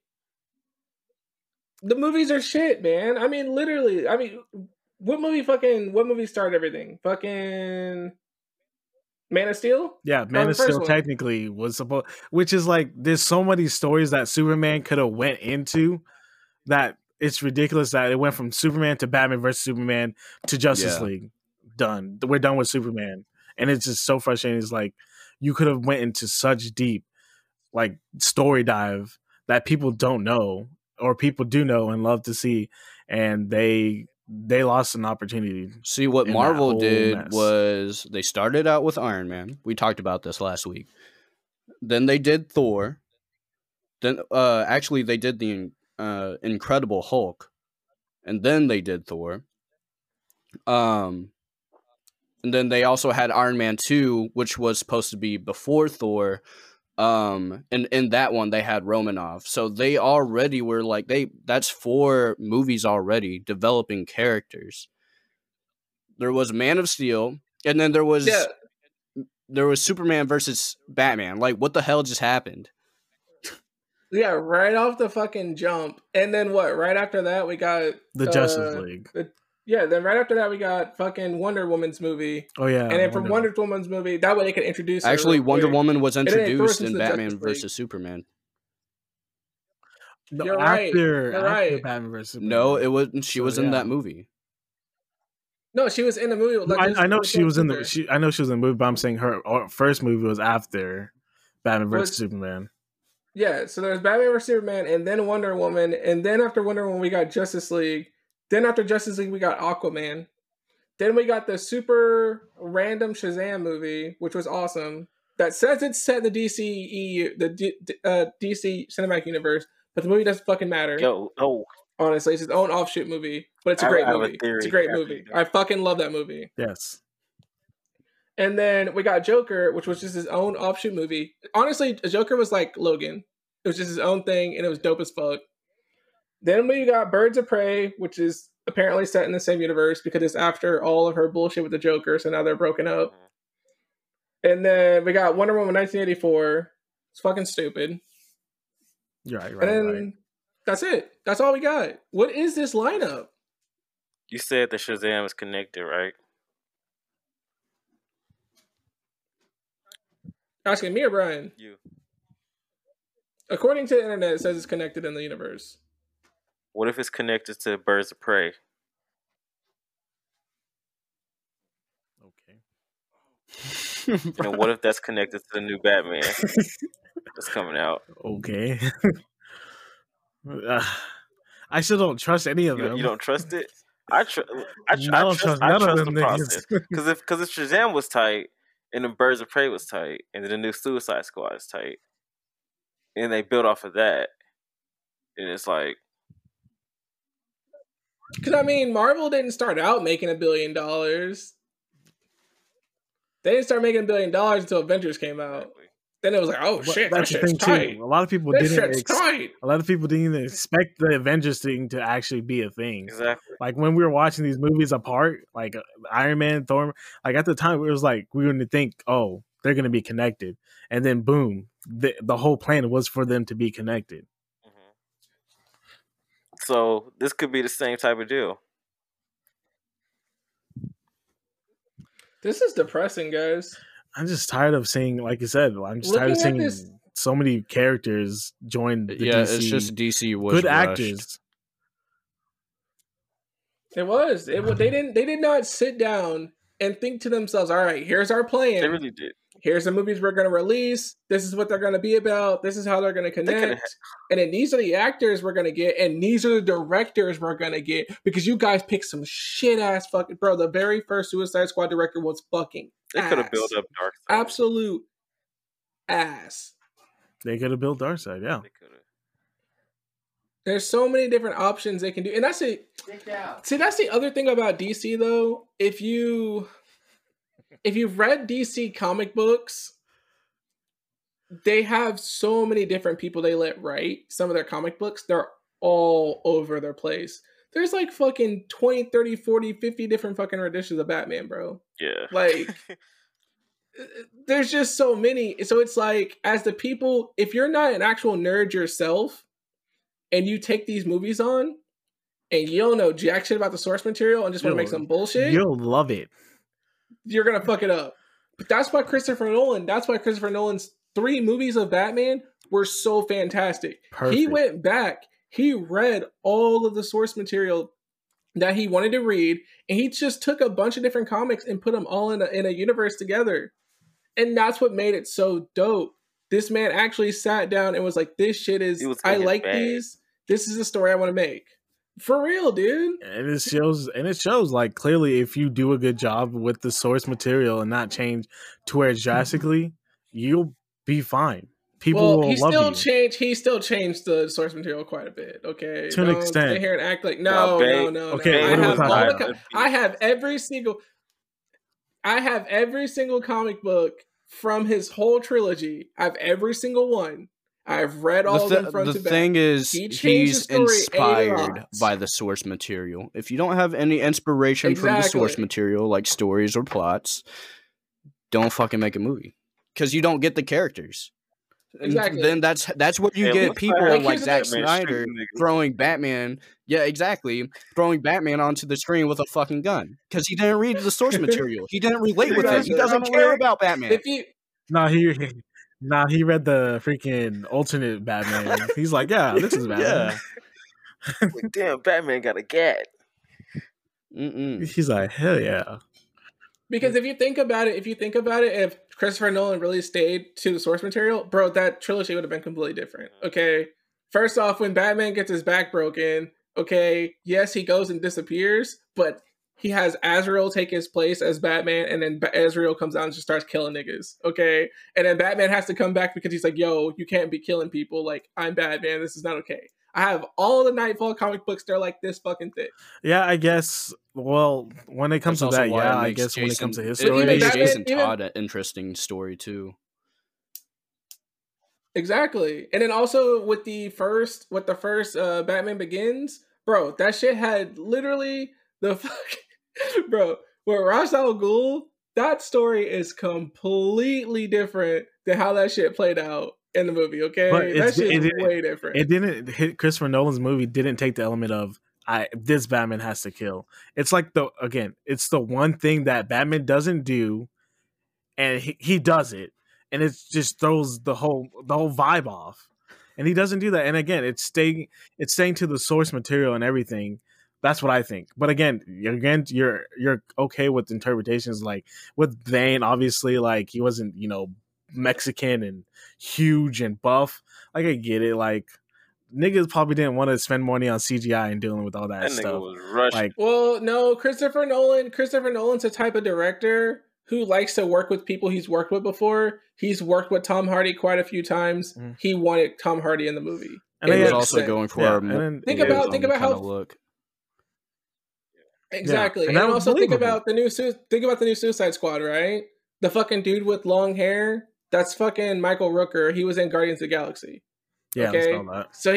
The movies are shit, man. I mean, literally. I mean, what movie started everything? Fucking Man of Steel? Yeah, That Man was of the first Steel one. technically was supposed, which is like there's so many stories that Superman could have went into that it's ridiculous that it went from Superman to Batman versus Superman to Justice Yeah. League. Done. We're done with Superman, and it's just so frustrating. It's like you could have went into such deep like story dive that people don't know or people do know and love to see, and they lost an opportunity. See, what in that Marvel whole did mess. was they started out with Iron Man. We talked about this last week. Then they did Thor. Then actually they did the Incredible Hulk. And then they did Thor. And then they also had Iron Man 2, which was supposed to be before Thor. And in that one they had Romanov. So they already were like that's 4 movies already developing characters. There was Man of Steel, and then there was Superman versus Batman. Like, what the hell just happened? Yeah, right off the fucking jump. And then what? Right after that, we got the Justice League. Then right after that, we got fucking Wonder Woman's movie. Oh yeah, And then from Wonder Woman's movie, that way they could introduce her Actually, real Wonder quick. Woman was then they threw us introduced into in the Batman Justice League. versus Superman. No, You're right. after right. Batman versus Superman. No, it wasn't. She So, was in yeah. that movie. No, she was in the movie. No, I know she was in Cooper. I know she was in the movie, but I'm saying her first movie was after Batman versus Was- Superman. Yeah, so there's Batman vs Superman, and then Wonder Woman, and then after Wonder Woman, we got Justice League. Then after Justice League, we got Aquaman. Then we got the super random Shazam movie, which was awesome. That says it's set in the DC Cinematic Universe, but the movie doesn't fucking matter. Honestly, it's its own offshoot movie, but it's a great movie. It's a great movie. I fucking love that movie. Yes. And then we got Joker, which was just his own offshoot movie. Honestly, Joker was like Logan. It was just his own thing, and it was dope as fuck. Then we got Birds of Prey, which is apparently set in the same universe because it's after all of her bullshit with the Joker, so now they're broken up. And then we got Wonder Woman 1984. It's fucking stupid. Right. And then that's it. That's all we got. What is this lineup? You said that Shazam is connected, right? Asking me or Brian? You. According to the internet, it says it's connected in the universe. What if it's connected to Birds of Prey? Okay. And what if that's connected to the new Batman that's coming out? Okay. I still don't trust any of them. You don't trust it? I trust none of the them process. niggas. Because if Shazam was tight, and the Birds of Prey was tight, and then the new Suicide Squad is tight, and they build off of that, and it's like, because I mean, Marvel didn't start out making $1 billion. They didn't start making $1 billion until Avengers came out. Then it was like, oh shit, that That's the shit's thing tight. too. A lot of people That didn't. shit's tight. A lot of people didn't even expect the Avengers thing to actually be a thing. exactly. Like when we were watching these movies apart, like Iron Man, Thor, like at the time it was like we were going to think, oh, they're going to be connected, and then boom, the whole plan was for them to be connected. So this could be the same type of deal. This is depressing, guys. I'm just tired of seeing, like you said, I'm just tired of Looking at seeing this- so many characters join the Yeah, DC. it's just DC was good rushed. actors. It was. They did not sit down and think to themselves, all right, here's our They plan. really did. here's the movies we're going to release. This is what they're going to be about. This is how they're going to connect. And then these are the actors we're going to get. And these are the directors we're going to get. Because you guys picked some shit-ass fucking... Bro, the very first Suicide Squad director was fucking They could have built up Darkseid. Absolute ass. They could have built Darkseid, yeah. They could have. There's so many different options they can do. And that's it. See, that's the other thing about DC, though. If you've read DC comic books, they have so many different people they let write some of their comic books. They're all over their place. There's like fucking 20, 30, 40, 50 different fucking renditions of Batman, bro. Yeah. Like, there's just so many. So it's like, as the people, if you're not an actual nerd yourself, and you take these movies on, and you don't know jack shit about the source material and just want to make some bullshit, you'll love it. You're gonna fuck it up. But that's why Christopher Nolan's 3 movies of Batman were so fantastic. Perfect. He went back, he read all of the source material that he wanted to read, and he just took a bunch of different comics and put them all in a universe together. And that's what made it so dope. This man actually sat down and was like, this shit is, I like these. This is the story I want to make. For real, dude. And it shows like clearly if you do a good job with the source material and not change to where it's drastically, you'll be fine. People will love you. He still changed the source material quite a bit. Okay, to an extent. Sit here and act like no. Okay, I have every single comic book from his whole trilogy. I have every single one. I've read all of them front to back. The thing is, he's inspired by the source material. If you don't have any inspiration from the source material, like stories or plots, don't fucking make a movie. Because you don't get the characters. Exactly. And then that's where you get people like Zack Snyder throwing Batman. Yeah, exactly. Throwing Batman onto the screen with a fucking gun. Because he didn't read the source material. He didn't relate with it. He doesn't care about Batman. He read the freaking alternate Batman. He's like, yeah, this is Batman. Yeah. Like, damn, Batman got a gat. He's like, hell yeah. Because if you think about it, if Christopher Nolan really stayed to the source material, bro, that trilogy would have been completely different. Okay. First off, when Batman gets his back broken, okay, yes, he goes and disappears, but he has Azrael take his place as Batman, and then Azrael comes out and just starts killing niggas, okay? And then Batman has to come back because he's like, yo, you can't be killing people. Like, I'm Batman. This is not okay. I have all the Nightfall comic books. They're like this fucking thick. Yeah, I guess. Well, when it comes to that, yeah, I guess when it comes to his story, it makes Jason Todd an interesting story too. Exactly, and then also with the first Batman Begins, bro, that shit had literally the fucking bro. With Ra's al Ghul, that story is completely different than how that shit played out in the movie, okay? But that shit is way different. It didn't hit Christopher Nolan's movie didn't take the element of this Batman has to kill. It's like it's the one thing that Batman doesn't do, and he does it, and it just throws the whole vibe off. And he doesn't do that. And again, it's staying to the source material and everything. That's what I think. But again, you're okay with interpretations, like with Bane, obviously, like he wasn't, Mexican and huge and buff. Like, I get it. Like, niggas probably didn't want to spend money on CGI and dealing with all that stuff. Nigga was rushed. Like, well, no, Christopher Nolan's a type of director who likes to work with people he's worked with before. He's worked with Tom Hardy quite a few times. He wanted Tom Hardy in the movie. And he was also going for think about how look. Exactly. And also think about the new Suicide Squad, right? The fucking dude with long hair, that's fucking Michael Rooker. He was in Guardians of the Galaxy. Yeah, okay? I saw that. So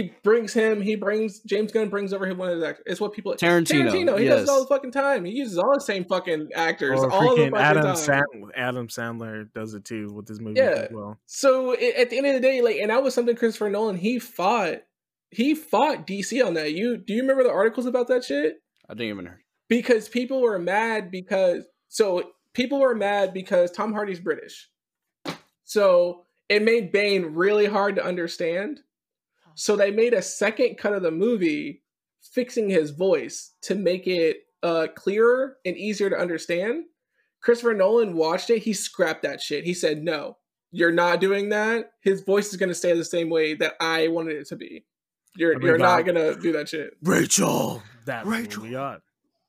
James Gunn brings over one of his actors. It's what people Tarantino. He does it all the fucking time. He uses all the same fucking actors Or all the fucking Adam Sandler does it too with his movies as well. So at the end of the day, like, and that was something Christopher Nolan, he fought DC on that. Do you remember the articles about that shit? I didn't even hear. Because people were mad because Tom Hardy's British. So it made Bane really hard to understand. So they made a second cut of the movie fixing his voice to make it clearer and easier to understand. Christopher Nolan watched it. He scrapped that shit. He said, "No, you're not doing that. His voice is going to stay the same way that I wanted it to be. You're not going to do that shit." Rachel. That Rachel. we got.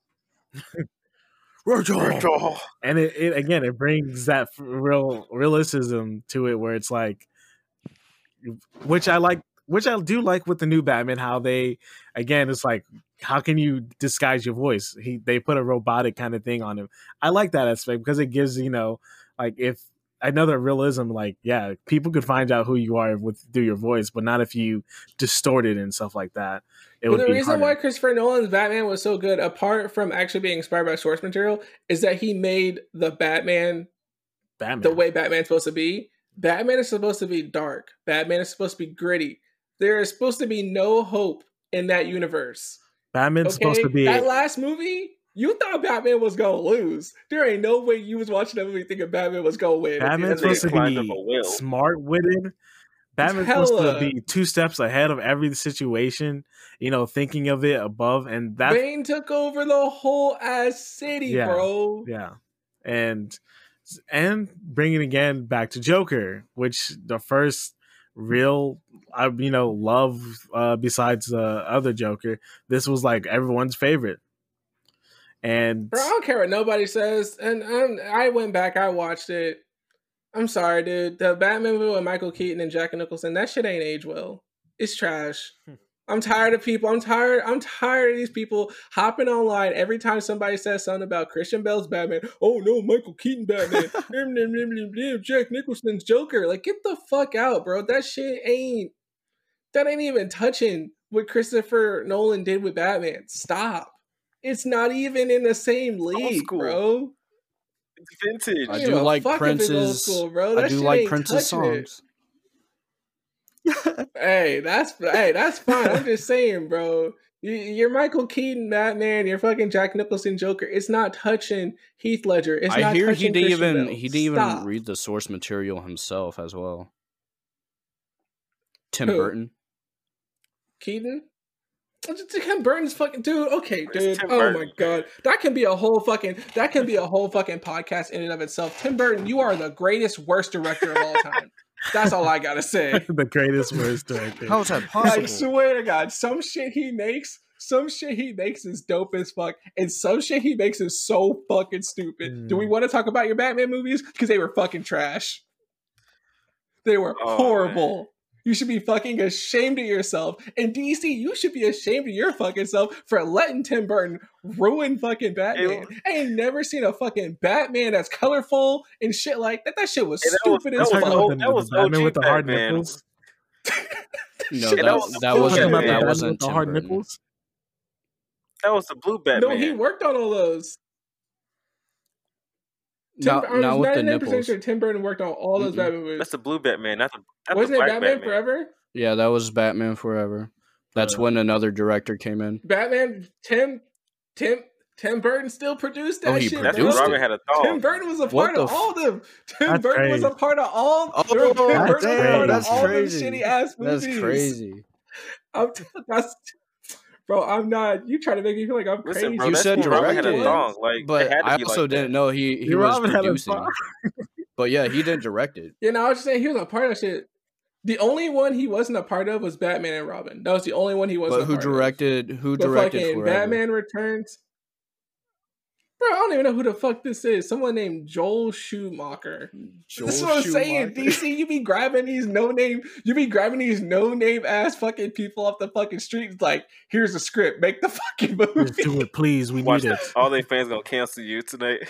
Rachel. And it brings that realism to it, where it's like, which I do like with the new Batman, how they, again, it's like, how can you disguise your voice? They put a robotic kind of thing on him. I like that aspect because it gives, like, if another realism, like, yeah, people could find out who you are through your voice, but not if you distort it and stuff like that. But the reason why Christopher Nolan's Batman was so good, apart from actually being inspired by source material, is that he made the Batman the way Batman's supposed to be. Batman is supposed to be dark. Batman is supposed to be gritty. There is supposed to be no hope in that universe. Batman's supposed to be... That last movie, you thought Batman was going to lose. There ain't no way you was watching that movie thinking Batman was going to win. Batman's supposed to be smart-witted. Batman's supposed to be 2 steps ahead of every situation, thinking of it above. And that Bane took over the whole ass city, bro. Yeah. And bringing again back to Joker, which the first real, love besides the other Joker, this was like everyone's favorite. And bro, I don't care what nobody says. And I went back, I watched it. I'm sorry, dude. The Batman movie with Michael Keaton and Jack Nicholson, that shit ain't age well. It's trash. I'm tired of people. I'm tired of these people hopping online every time somebody says something about Christian Bale's Batman. Oh no, Michael Keaton Batman. Jack Nicholson's Joker. Like, get the fuck out, bro. That ain't even touching what Christopher Nolan did with Batman. Stop. It's not even in the same league, bro. It's vintage. I do like Prince's. I do like Prince's songs. Hey, that's fine. I'm just saying, bro. You're Michael Keaton Batman. You're fucking Jack Nicholson Joker. It's not touching Heath Ledger. I hear he didn't even read the source material himself as well. Tim Burton. Keaton. Tim Burton's fucking dude. Okay, dude. Oh my god, that can be a whole fucking podcast in and of itself. Tim Burton, you are the greatest, worst director of all time. That's all I gotta say. The greatest, worst director. How is that possible? I swear to God, some shit he makes is dope as fuck, and some shit he makes is so fucking stupid. Do we want to talk about your Batman movies? Because they were fucking trash. They were horrible. Man. You should be fucking ashamed of yourself. And DC, you should be ashamed of your fucking self for letting Tim Burton ruin fucking Batman. I ain't never seen a fucking Batman that's colorful and shit like that. That shit was stupid as fuck. That was Batman with the hard Batman. nipples. No, that wasn't the hard nipples. That was the blue Batman. No, he worked on all those. Not with the nipples. Sure Tim Burton worked on all those Batman movies. That's the blue Batman, not Wasn't the it Batman Forever? Yeah, that was Batman Forever. That's when another director came in. Batman, Tim Burton still produced that shit. That's when Robin had a thought. Tim Burton was a part of all of them. Tim Burton was a part of all. That's crazy. Shitty ass movies. That's crazy. Bro, I'm not. You trying to make me feel like I'm crazy. Bro, you said directed, but I also didn't know he was producing. But yeah, he didn't direct it. Yeah, no, I was just saying he was a part of shit. The only one he wasn't a part of was Batman and Robin. That was the only one he wasn't. But who directed Forever? Batman Returns? Bro, I don't even know who the fuck this is. Someone named Joel Schumacher. This is what I'm saying. DC, you be grabbing these no name ass fucking people off the fucking streets. Like, here's a script. Make the fucking movie. Let's do it, please. We need it. All their fans gonna cancel you tonight.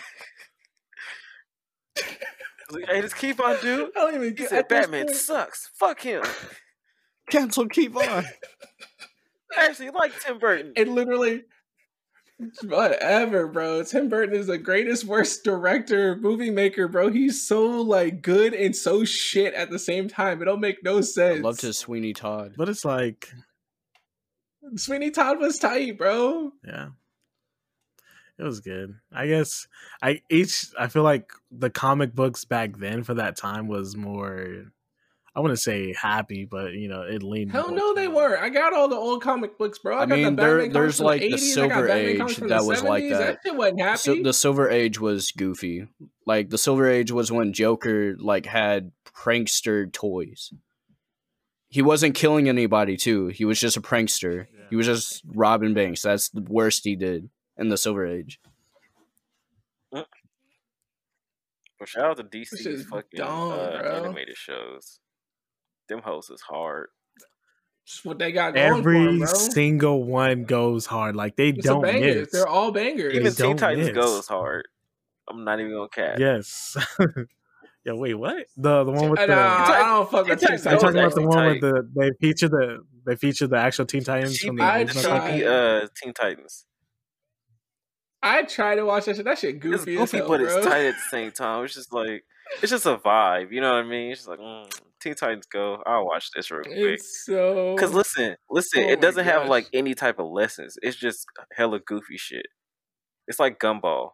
Hey, just keep on, dude. I don't even get it. Batman sucks. Fuck him. Cancel. Keep on. I actually like Tim Burton. It literally. Whatever, bro. Tim Burton is the greatest, worst director, movie maker, bro. He's so like good and so shit at the same time. It don't make no sense. I loved his Sweeney Todd, but it's like Sweeney Todd was tight, bro. Yeah, it was good. I guess I feel like the comic books back then for that time was more I wouldn't say happy, but it leaned. Hell more no, they toward- weren't. I got all the old comic books, bro. I got mean, the Batman there's comics from like the the 80s. I got Silver Batman Age comics from that the was 70s. like that. That shit wasn't happy. So the Silver Age was goofy. Like the Silver Age was when Joker like had prankster toys. He wasn't killing anybody too. He was just a prankster. Yeah. He was just robbing banks. That's the worst he did in the Silver Age. But shout out to This DC's is fucking dumb, bro. animated shows. Them hosts is hard. Just what they got going for Every 'em, bro. single one goes hard. Like they It's don't bangers. miss. They're all bangers. Even Teen don't Titans miss. Go is hard. I'm not even gonna cap. Yes. Yeah. Wait. What? The one with I the. don't fuck with Teen Teen Titans Are you Go talking is about the actually one tight. with they feature the actual Teen Titans from the I original tried. cartoon? Teen Titans. I try to watch that shit. That shit It's goofy as goofy, hell, but bro. it's tight at the same time. It's just like it's just a vibe. You know what I mean? It's just like Teen Titans Go. I'll watch this real quick. It's so. Cause listen, Oh it my doesn't have gosh. like any type of lessons. It's just hella goofy shit. It's like Gumball.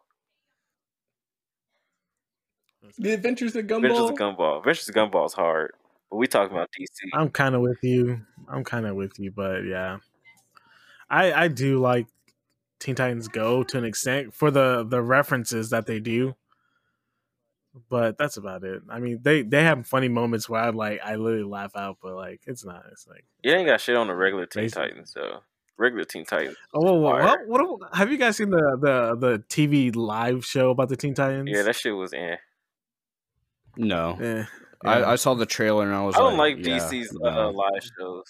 The Adventures of Adventures of Gumball. Gumball. Adventures of Gumball is hard, but we talking about DC. I'm kind of with you. But yeah, I do like Teen Titans Go to an extent for the references that they do. But that's about it. I mean, they have funny moments where I'm like, I literally laugh out, but like, it's not. It's like, It ain't got shit on the regular Teen Basically. Titans though. Regular Teen Titans. oh, Fire. what have you guys seen the TV live show about the Teen Titans? Yeah, that shit was No, Eh, I saw the trailer and I was I don't like, like yeah, DC's no. live shows.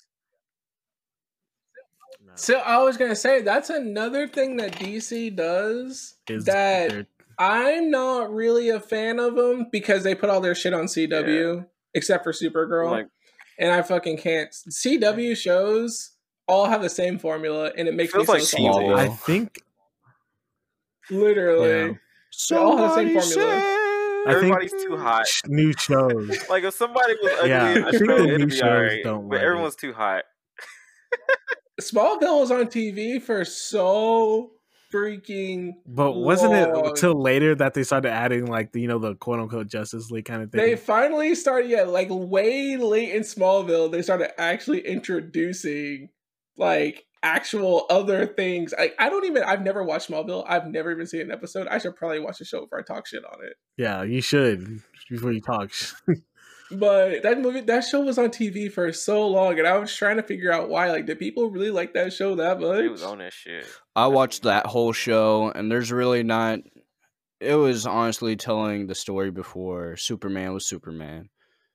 So I was gonna say that's another thing that DC does Is that they're- I'm not really a fan of them because they put all their shit on CW except for Supergirl, Like, and I fucking can't. CW shows all have the same formula, and it makes me Feels so like salty. Smallville. I think Literally, Yeah. they all have the same Somebody formula. I think- everybody's too hot. new shows. Like if somebody was ugly Yeah, in I the think show, the it'd new be shows alright. don't But like everyone's too hot. Smallville was on TV for so freaking. But wasn't it long. till later that they started adding like the quote unquote Justice League kind of thing? They finally started, like way late in Smallville, they started actually introducing like actual other things. I've never watched Smallville. I've never even seen an episode. I should probably watch the show before I talk shit on it. Yeah, you should before you talk. But that show was on TV for so long, and I was trying to figure out why. Like, did people really like that show that much? They was on that shit. I watched that whole show, and there's really not. It was honestly telling the story before Superman was Superman.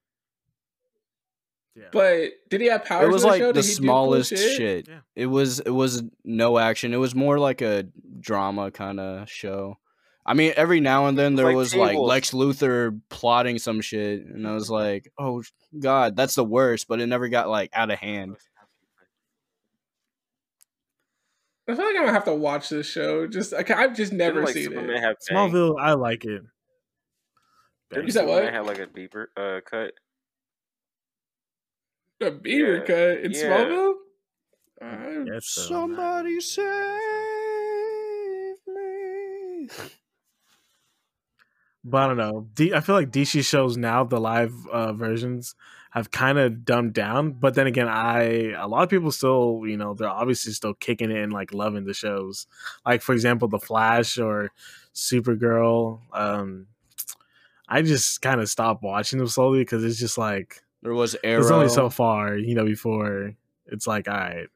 Yeah. But did he have powers? It was in like show? the Did he do cool smallest shit? shit. Yeah. It was no action. It was more like a drama kind of show. I mean, every now and then there Like was like Tables. Lex Luthor plotting some shit, and I was like, "Oh God, that's the worst." But it never got like out of hand. I feel like I'm gonna have to watch this show. I've just never Didn't, like, seen Superman it. have bang? Smallville, I like it. Didn't You said what? Superman have like a deeper cut? A beaver Yeah. cut in Yeah. Smallville. Yes, so. Somebody save me. But I don't know. I feel like DC shows now, the live versions, have kind of dumbed down. But then again, a lot of people still, they're obviously still kicking it and like loving the shows. Like for example, The Flash or Supergirl. I just kind of stopped watching them slowly because it's just like There was Arrow. there's only so far, before it's like, all right.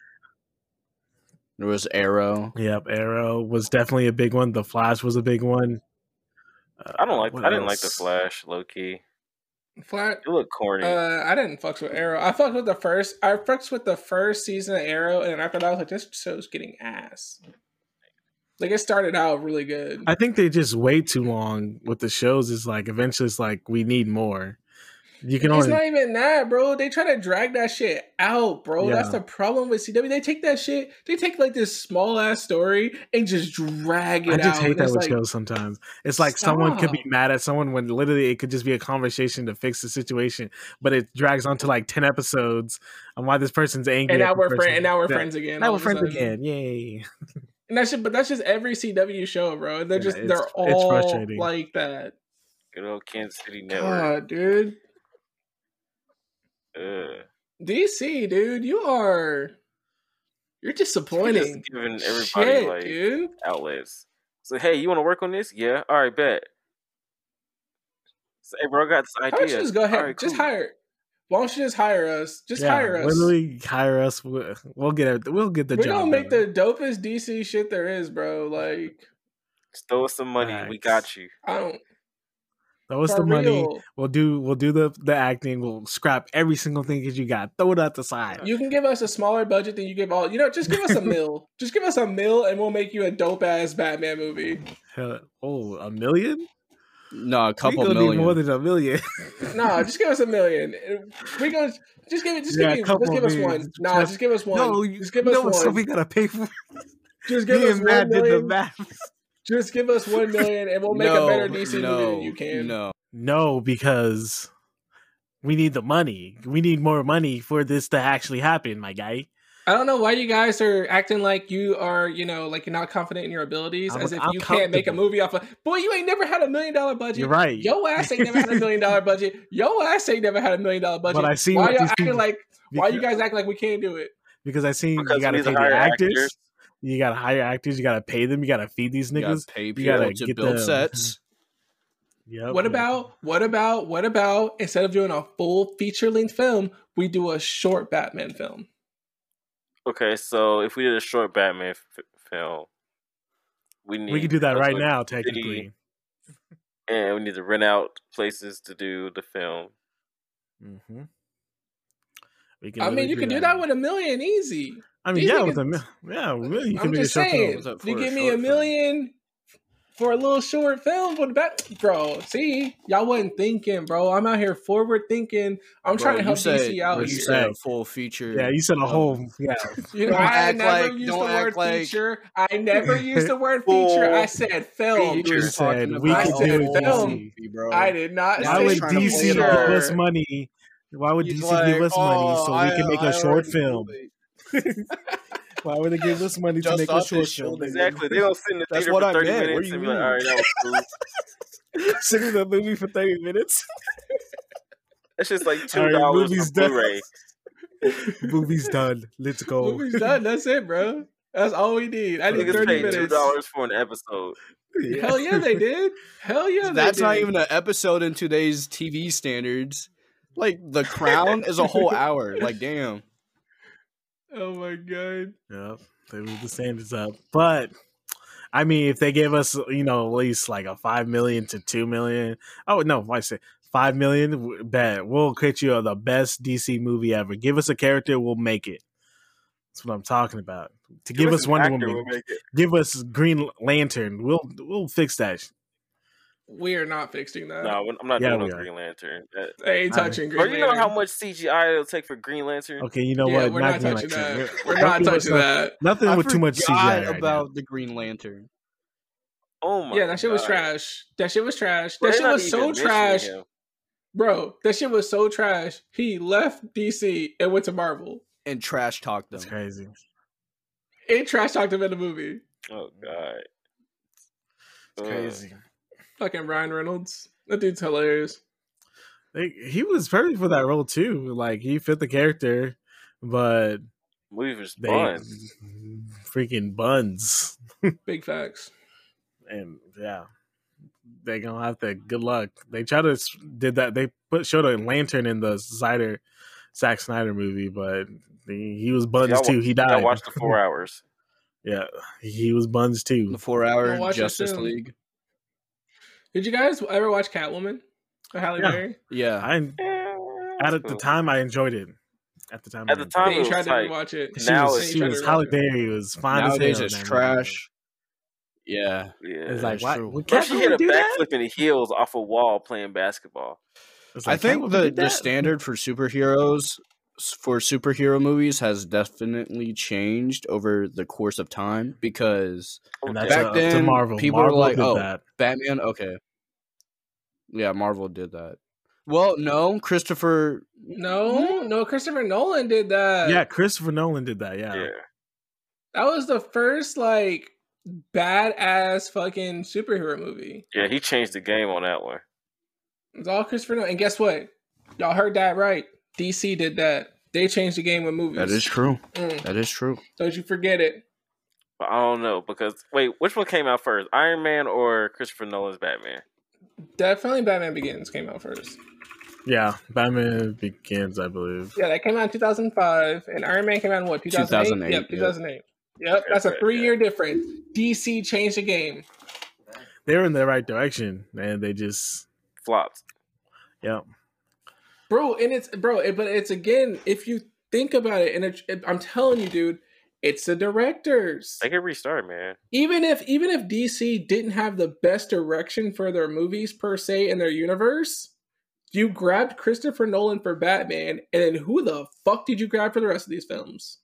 There was Arrow. Yep, Arrow was definitely a big one. The Flash was a big one. I what didn't like the else? Flash, low key. Flat. It looked corny. I didn't fucks with Arrow. I fucked with the first season of Arrow, and after that, I was like, this show's getting ass. Like, it started out really good. I think they just wait too long with the shows. It's like eventually it's like we need more. You can It's only not even that, bro. They try to drag that shit out, bro. Yeah. That's the problem with CW. They take that shit. They take like this small ass story and just drag it out. I just hate And that it's with like, shows sometimes. It's like someone could be Stop. mad at someone when literally it could just be a conversation to fix the situation, but it drags on to like 10 episodes on why this person's angry. And at now the we're person. Yeah. friends again. Now all we're of a friends sudden. again. Yay. And that's just every CW show, bro. They're Yeah, they're it's all frustrating. like that. Good old Kansas City Network. God, dude. DC, dude, you're disappointing. Just giving everybody Shit, like dude. outlets. So hey, you want to work on this? Yeah. All right, bet. So, hey, bro, I got this Why idea. don't you just go ahead? All right, Just cool. hire. Why don't you just hire us? Just hire us. Literally hire us. We'll get it. We'll get the We're job. gonna make done. the dopest DC shit there is, bro. Like, Just throw us some money. We got you. I don't. Throw us For the money. real. We'll do the acting. We'll scrap every single thing that you got. Throw it out the side. You can give us a smaller budget than you give all. Just give us a mill. Just give us a mill, and we'll make you a dope ass Batman movie. Hell, $1 million? No, a We couple gonna million. need more than $1 million. No, just give us $1 million. We gonna just give us million. one. No, just give us one. Just give us no, one. so we gotta pay for. Just give Me us and 1 Matt did the million. math. Just give us 1 million, and we'll make a better DC movie than you can. No, because we need the money. We need more money for this to actually happen, my guy. I don't know why you guys are acting like you are, like you're not confident in your abilities, as if I'm you can't make a comfortable. movie off of. Boy, you ain't never had $1 million budget. You're right. Yo ass ain't never had $1 million budget. Yo ass ain't never had $1 million budget. But I see why what y'all these acting people- like. Why you guys act like we can't do it? Because I seen Because you gotta we pay need the to hire actors. actors. You gotta hire actors. You gotta pay them. You gotta feed these You gotta niggas. pay You people gotta to get build them. sets. Yep. What about instead of doing a full feature length film, we do a short Batman film? Okay, so if we did a short Batman film, We can do that right now, technically. and we need to rent out places to do the film. Mm-hmm. I mean, you can do that with $1 million easy. I mean, these yeah, niggas- with really, you can I'm make a just short saying, film. What's up you for a give me short $1 million for a little short film for the bro. See, y'all wasn't thinking, bro. I'm out here forward thinking. I'm trying to help DC out You here. said a full feature. Yeah, you said a whole. Yeah, You know, Don't I act never like- used don't the word act like- feature. I never used the word feature. I said film. you said we I could said do film. DC. bro. I did not Now Why say would trying to play DC it give off. us money? Why would He's DC give us money so we can make a short already film? knew it. Why would they give us money to Just make a off short his film? shoulders. Exactly. They're going to sit in the That's theater what for I 30 meant. What minutes do and you be like, all right, that was cool. Sitting in the movie for 30 minutes. That's just like $2 All right, for movie's done. Blu-ray. Movie's done. Let's go. Movie's done. That's it, bro. That's all we need. I need Niggas 30 paid minutes. $2 for an episode. Hell yeah, they did. Hell yeah, That's they not did. even an episode in today's TV standards. Like The Crown is a whole hour. Like damn. Oh my god. Yeah, they moved the standards up. But I mean, if they gave us, at least like a $5 million to $2 million. Oh no, I say $5 million. Bet we'll create you the best DC movie ever. Give us a character, we'll make it. That's what I'm talking about. To give us an Wonder actor, Woman, we'll make it. give us Green Lantern. We'll fix that. We are not fixing that. No, I'm not Yeah, doing we no are. Green Lantern. They ain't touching Bro, Green you know Lantern. how much CGI it'll take for Green Lantern? Okay, you know Yeah, what? we're not Green touching Lantern. that. We're not touching that. Nothing I with too much forgot CGI right about now. the Green Lantern. Oh my Yeah, that shit was God. trash. That shit was trash. Bro, That they're shit not was so even mentioning trash. him. Bro, that shit was so trash. He left DC and went to Marvel. And trash talked them. That's crazy. It trash talked him in the movie. Oh God. It's crazy. Fucking Ryan Reynolds. That dude's hilarious. He was perfect for that role too. Like he fit the character, but Movie was they fun. freaking buns, Big facts. and yeah, they gonna have to. Good luck. They try to did that. They showed a lantern in the Zack Snyder movie, but he was buns Y'all too. He I died. watched the 4 hours. Yeah, he was buns too. The 4 hour I'll watch it Justice soon. League. Did you guys ever watch Catwoman? Or Halle Yeah. Berry? Yeah. At the time, I enjoyed it. At the time, At the time, Then you it tried was to like, rewatch it. now Then it's- you tried to Halle rewatch it. Berry was fine Nowadays as hell. it's in that trash. Yeah. yeah. Movie. It's like That's what? true. Would Bro, she hit a Catwoman do that? backflip in the heels off a wall playing basketball. It's I like, think Catwoman the did that? standard for superhero movies has definitely changed over the course of time because And Okay. that's back up to then, Marvel. people Marvel were like, did "Oh, that. Batman, okay." Yeah, Marvel did that. Well, no, Christopher. No, Christopher Nolan did that. Yeah, Christopher Nolan did that. Yeah. Yeah. That was the first, like, badass fucking superhero movie. Yeah, he changed the game on that one. It's all Christopher Nolan. And guess what? Y'all heard that right. DC did that. They changed the game with movies. That is true. Mm. That is true. Don't you forget it. But I don't know because wait, which one came out first, Iron Man or Christopher Nolan's Batman? Definitely Batman Begins came out first. Yeah, Batman Begins, I believe. Yeah, that came out in 2005, and Iron Man came out in what, 2008? Yep, 2008. Yep, that's a 3-year difference. DC changed the game. They were in the right direction, and they just Flopped. Yep. But it's again, if you think about it, and I'm telling you, dude, it's the directors. They can restart, man. Even if DC didn't have the best direction for their movies per se in their universe, you grabbed Christopher Nolan for Batman, and then who the fuck did you grab for the rest of these films?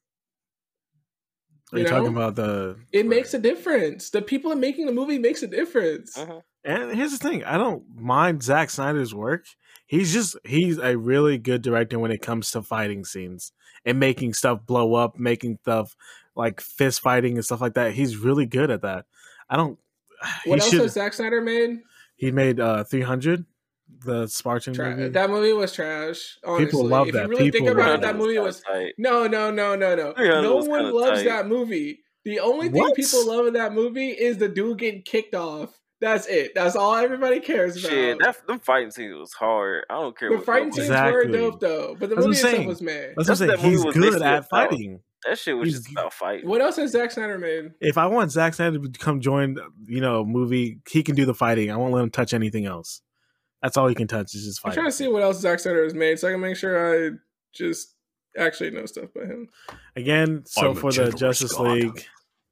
Are you talking about the? It makes a difference. The people making the movie makes a difference. Uh-huh. And here's the thing: I don't mind Zack Snyder's work. He's a really good director when it comes to fighting scenes and making stuff blow up, making stuff like fist fighting and stuff like that. He's really good at that. I don't. What else has Zack Snyder made? He made 300, the Spartan movie. That movie was trash. Honestly. People love that. If you really think about it, that movie was tight. No. No one loves that movie. The only thing people love in that movie is the dude getting kicked off. That's it. That's all everybody cares about. Shit, them fighting scenes was hard. I don't care. The fighting scenes were dope though, but the movie itself was mad. That's what I'm saying. He's good at fighting. That shit was just about fighting. What else has Zack Snyder made? If I want Zack Snyder to come join, movie, he can do the fighting. I won't let him touch anything else. That's all he can touch is just fighting. I'm trying to see what else Zack Snyder has made so I can make sure I just actually know stuff about him. Again, so for the Justice League,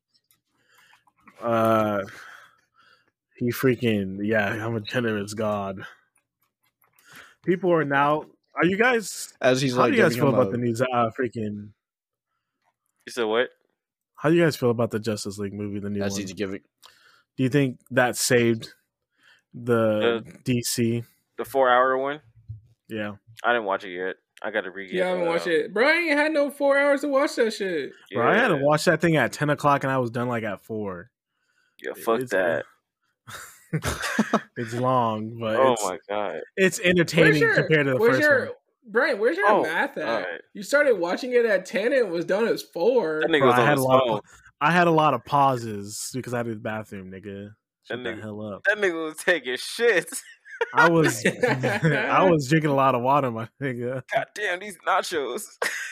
he freaking, I'm a generous god. People are now, are you guys, as he's how like, do you guys feel about the new freaking, you said what? How do you guys feel about the Justice League movie, the new as one? he's giving? Do you think that saved the DC? The 4-hour one? Yeah. I didn't watch it yet. I got to read it. Yeah, I haven't watched it. Bro, I ain't had no 4 hours to watch that shit. Yeah. Bro, I had to watch that thing at 10 o'clock and I was done like at 4. Yeah, fuck that. It's long, but my god, it's entertaining compared to the first one. Brian, where's your math at? Right. You started watching it at 10 and it was done as 4. That nigga was on his phone. I had a lot of pauses because I had to the bathroom, nigga. Shut the hell up. That nigga was taking shit. I was drinking a lot of water, my nigga. God damn, these nachos.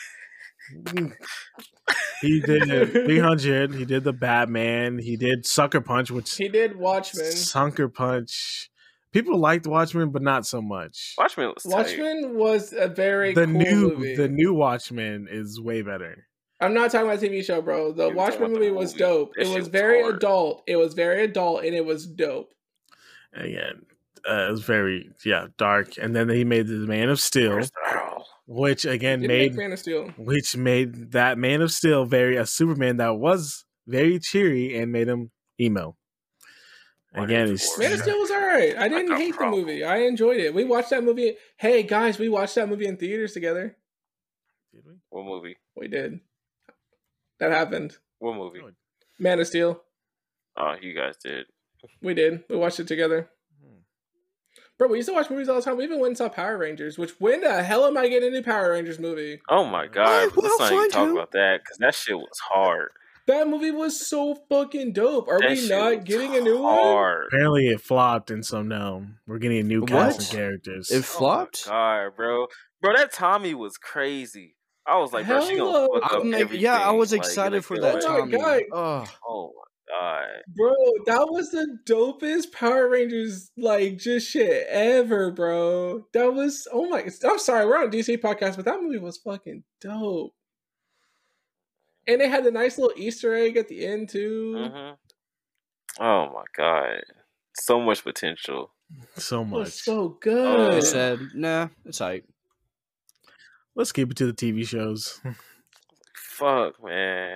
He did 300. He did the Batman. He did Sucker Punch, which he did Watchmen. Sucker Punch. People liked Watchmen, but not so much. Watchmen was a very cool movie. The new Watchmen is way better. I'm not talking about TV show, bro. The Watchmen movie was dope. It was very adult. It was very adult, and it was dope. Again, it was very dark. And then he made the Man of Steel, which again made Man of Steel, which made that Man of Steel a Superman that was very cheery and made him emo. Again, Man of Steel was alright. I didn't hate the movie. I enjoyed it. We watched that movie. Hey guys, we watched that movie in theaters together. Did we? What movie? We did. That happened. What movie? Man of Steel. Oh, you guys did. We did. We watched it together. Bro, we used to watch movies all the time. We even went and saw Power Rangers, which when the hell am I getting a new Power Rangers movie? Oh my god. Let's not even talk about that because that shit was hard. That movie was so fucking dope. Are we not getting a new one? Apparently it flopped, and so no. We're getting a new cast and characters. It flopped? Oh my god, bro. Bro, that Tommy was crazy. I was like, bro, she gonna fuck up everything. Yeah, I was excited for that Tommy. Oh my god. Bro, that was the dopest Power Rangers, just shit ever, bro. That was, I'm sorry, we're on a DC podcast, but that movie was fucking dope. And it had the nice little Easter egg at the end, too. Mm-hmm. Oh my god. So much potential. So much. It was so good. They said, nah, it's hype. Let's keep it to the TV shows. Fuck, man.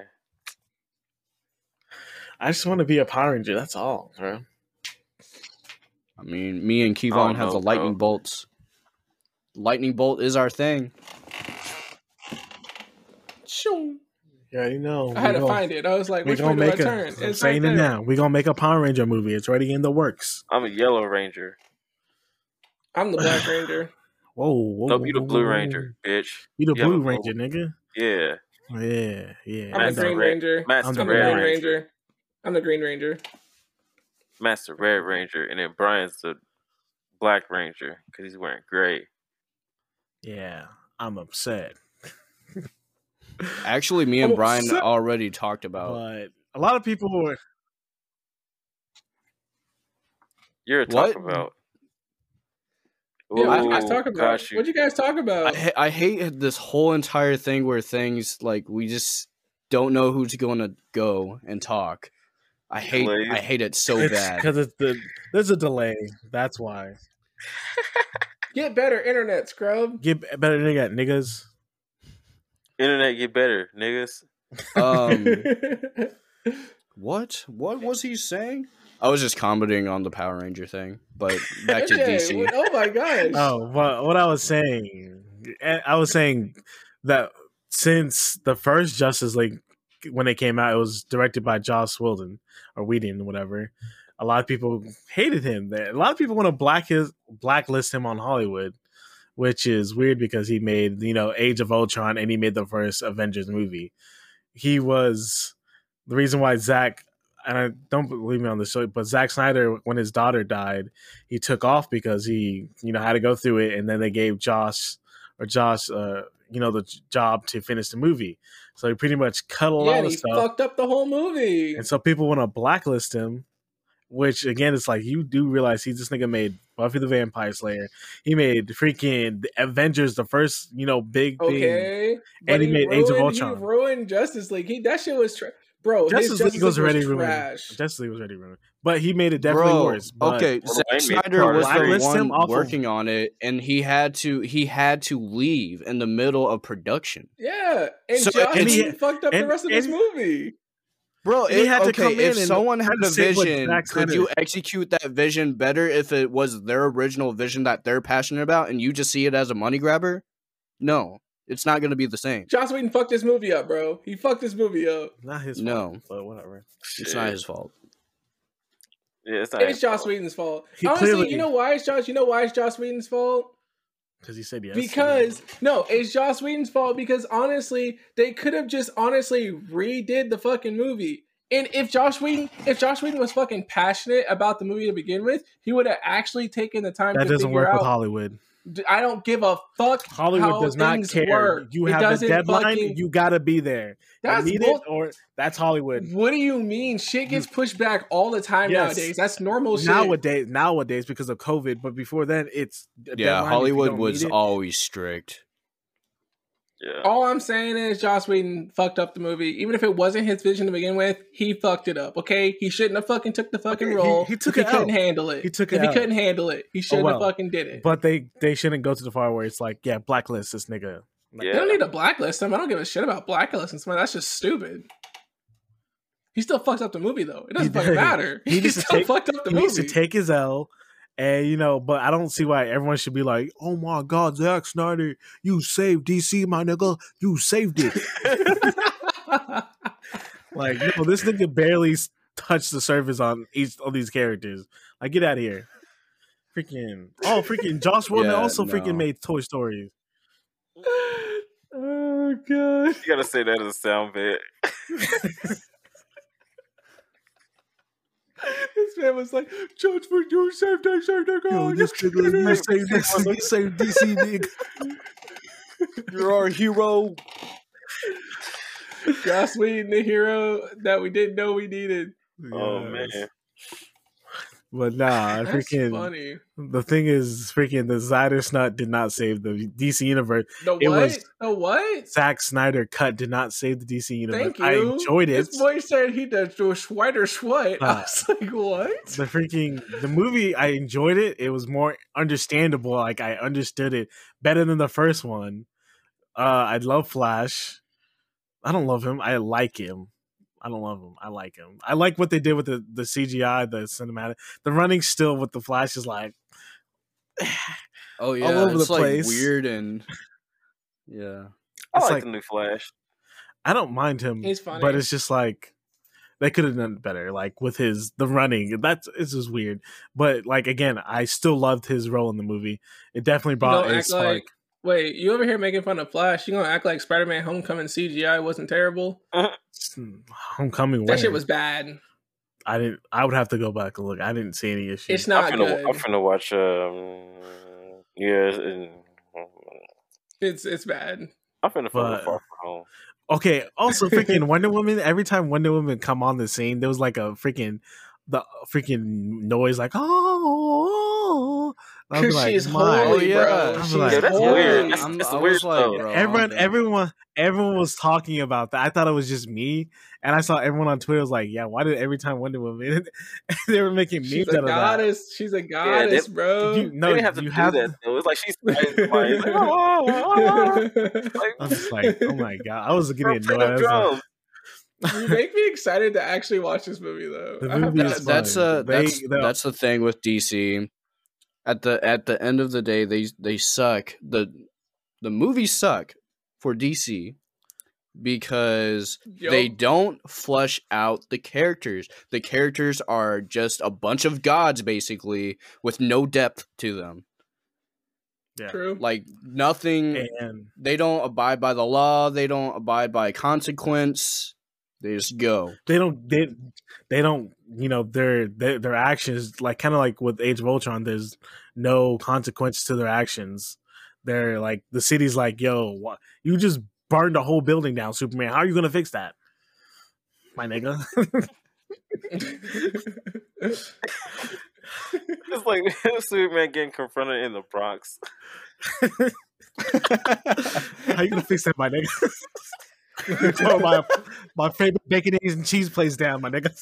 I just want to be a Power Ranger. That's all, bro. I mean, me and Kevon have the lightning bolts. Lightning bolt is our thing. Shoo. Yeah, you know. I had to find it. I was like, which way do I turn? I'm saying it now. We're going to make a Power Ranger movie. It's already in the works. I'm a Yellow Ranger. I'm the Black Ranger. Whoa, Nope, you the whoa, Blue whoa. Ranger, bitch. You the You have Blue a Ranger, nigga. Yeah. Yeah. I'm I the Master Green know. Red, Ranger. Master I'm the I'm the Red Green Black. Ranger, Ranger. I'm the Green Ranger. Master Red Ranger, and then Brian's the Black Ranger because he's wearing gray. Yeah, I'm upset. Actually, me I'm and Brian upset. already talked about But a lot of people were. You're what. talking about. Yeah, what you Ooh, guys talk about? got you. What you guys talk about? I hate this whole entire thing where things like we just don't know who's going to go and talk. I Delays. hate it so It's bad. because there's a delay. That's why. Get better internet, scrub. Get better than that, niggas. Internet get better, niggas. What was he saying? I was just commenting on the Power Ranger thing, but back to Okay, DC. oh my gosh. Oh, but what I was saying that since the first Justice League, when it came out, it was directed by Joss Whedon or Whedon, whatever. A lot of people hated him. A lot of people want to blacklist him on Hollywood, which is weird because he made Age of Ultron and he made the first Avengers movie. He was the reason why and I don't believe me on this show, but Zack Snyder, when his daughter died, he took off because he, had to go through it, and then they gave Josh, the job to finish the movie. So he pretty much cut a lot and of he stuff, fucked up the whole movie. and so people want to blacklist him. Which again, it's like you do realize this nigga made Buffy the Vampire Slayer. He made freaking the Avengers, the first big thing, Okay, and he made Age of He Ultron. ruined Justice League. That shit was bro. Justice League was already ruined. trash. Justice League was already ruined, but he made it definitely worse. But okay, Well, Zack they made Snyder was blacklist the him one off of- working on it, and he had to leave in the middle of production. Yeah, and So- Joss and Whedon fucked up the and- rest of this and- movie. Bro, And he had to come in if and someone had a say what vision, Zack could Snyder- you execute that vision better if it was their original vision that they're passionate about and you just see it as a money grabber? No, it's not going to be the same. Joss Whedon fucked this movie up, bro. He fucked this movie up. not his fault, No. but whatever. It's not his fault. Yeah, it's not. It's his Joss fault. Whedon's fault. He Honestly, clearly- you know why it's Joss Whedon's fault? Because he said yes. Because no, it's Joss Whedon's fault because honestly, they could have just redid the fucking movie. And if Joss Whedon was fucking passionate about the movie to begin with, he would have actually taken the time that to doesn't figure work out. with Hollywood. I don't give a fuck. Hollywood how does not things care. work. You It have a doesn't deadline. fucking- You gotta be there. That's you need bull- it, or that's Hollywood. What do you mean? Shit gets pushed back all the time Yes. nowadays. That's normal shit. Nowadays, because of COVID. But before then, it's a Yeah, deadline. If you Hollywood don't was need it- always strict. Yeah. All I'm saying is Joss Whedon fucked up the movie. Even if it wasn't his vision to begin with, he fucked it up. Okay, he shouldn't have fucking took the fucking Okay, role. he took if an he couldn't L. handle it. He took if an he L. couldn't handle it, he shouldn't well. have fucking did it. But they shouldn't go to the far where it's like, yeah, blacklist this nigga. Like, They don't need to blacklist him. I don't give a shit about blacklisting someone. That's just stupid. He still fucks up the movie though. It doesn't He fucking did. matter. He He needs to still take- fucked up the He needs to movie. take his L. And but I don't see why everyone should be like, "Oh my God, Zack Snyder, you saved DC, my nigga, you saved it." Like, no, this nigga barely touched the surface on each of these characters. Like, get out of here. Freaking Josh Whedon Yeah, also no. freaking made Toy Story. Oh god. You gotta say that as a sound bit. This man was like, Judge for you saved that Yo, girl. this nigga, you saved DC, nigga. You're our hero. Joss Whedon, the hero that we didn't know we needed. Oh Yes. man. But nah, That's freaking. funny. The thing is, freaking the Snyder Snut did not save the DC universe. The It what? was- The what? Zack Snyder cut did not save the DC universe. Thank you. I enjoyed it. This boy said he did do a Schweiter Schweit. I Ah. was like, what? The movie, I enjoyed it. It was more understandable. Like, I understood it better than the first one. I love Flash. I don't love him. I like him. I don't love him. I like him. I like what they did with the CGI, the cinematic. The running still with the Flash is like, Oh yeah, All over it's the like place. weird and yeah. I It's like like- the new Flash. I don't mind him. He's funny. But it's just like, they could have done better. Like with the running, it's just weird. But like again, I still loved his role in the movie. It definitely brought a spark. Wait, you over here making fun of Flash? You gonna act like Spider-Man: Homecoming CGI wasn't terrible? Homecoming, that shit was bad. I would have to go back and look. I didn't see any issues. It's not good. I'm finna watch. It's bad. I'm finna Far From Home. Okay. Also, freaking Wonder Woman. Every time Wonder Woman come on the scene, there was like the freaking noise, like oh. I was like, she's holy, bro. That's weird. That's weird. Bro, everyone was talking about that. I thought it was just me, and I saw everyone on Twitter was like, "Yeah, why did every time Wonder Woman?" They were making memes out of that. She's a goddess, bro. They didn't have to do that. It was like she's. I'm just like, oh my god! I was getting annoyed. You make me excited to actually watch this movie, though. That's the thing with DC. At the end of the day, they suck. The movies suck for DC because they don't flesh out the characters. The characters are just a bunch of gods, basically, with no depth to them. Yeah. True. Like nothing. And they don't abide by the law. They don't abide by consequence. They just go. They don't. You know, their actions, like kind of like with Age of Ultron. There's no consequence to their actions. They're like the city's like, yo, you just burned a whole building down, Superman. How are you gonna fix that, my nigga? It's like Superman getting confronted in the Bronx. How you gonna fix that, my nigga? my favorite bacon, eggs, and cheese place down, my nigga.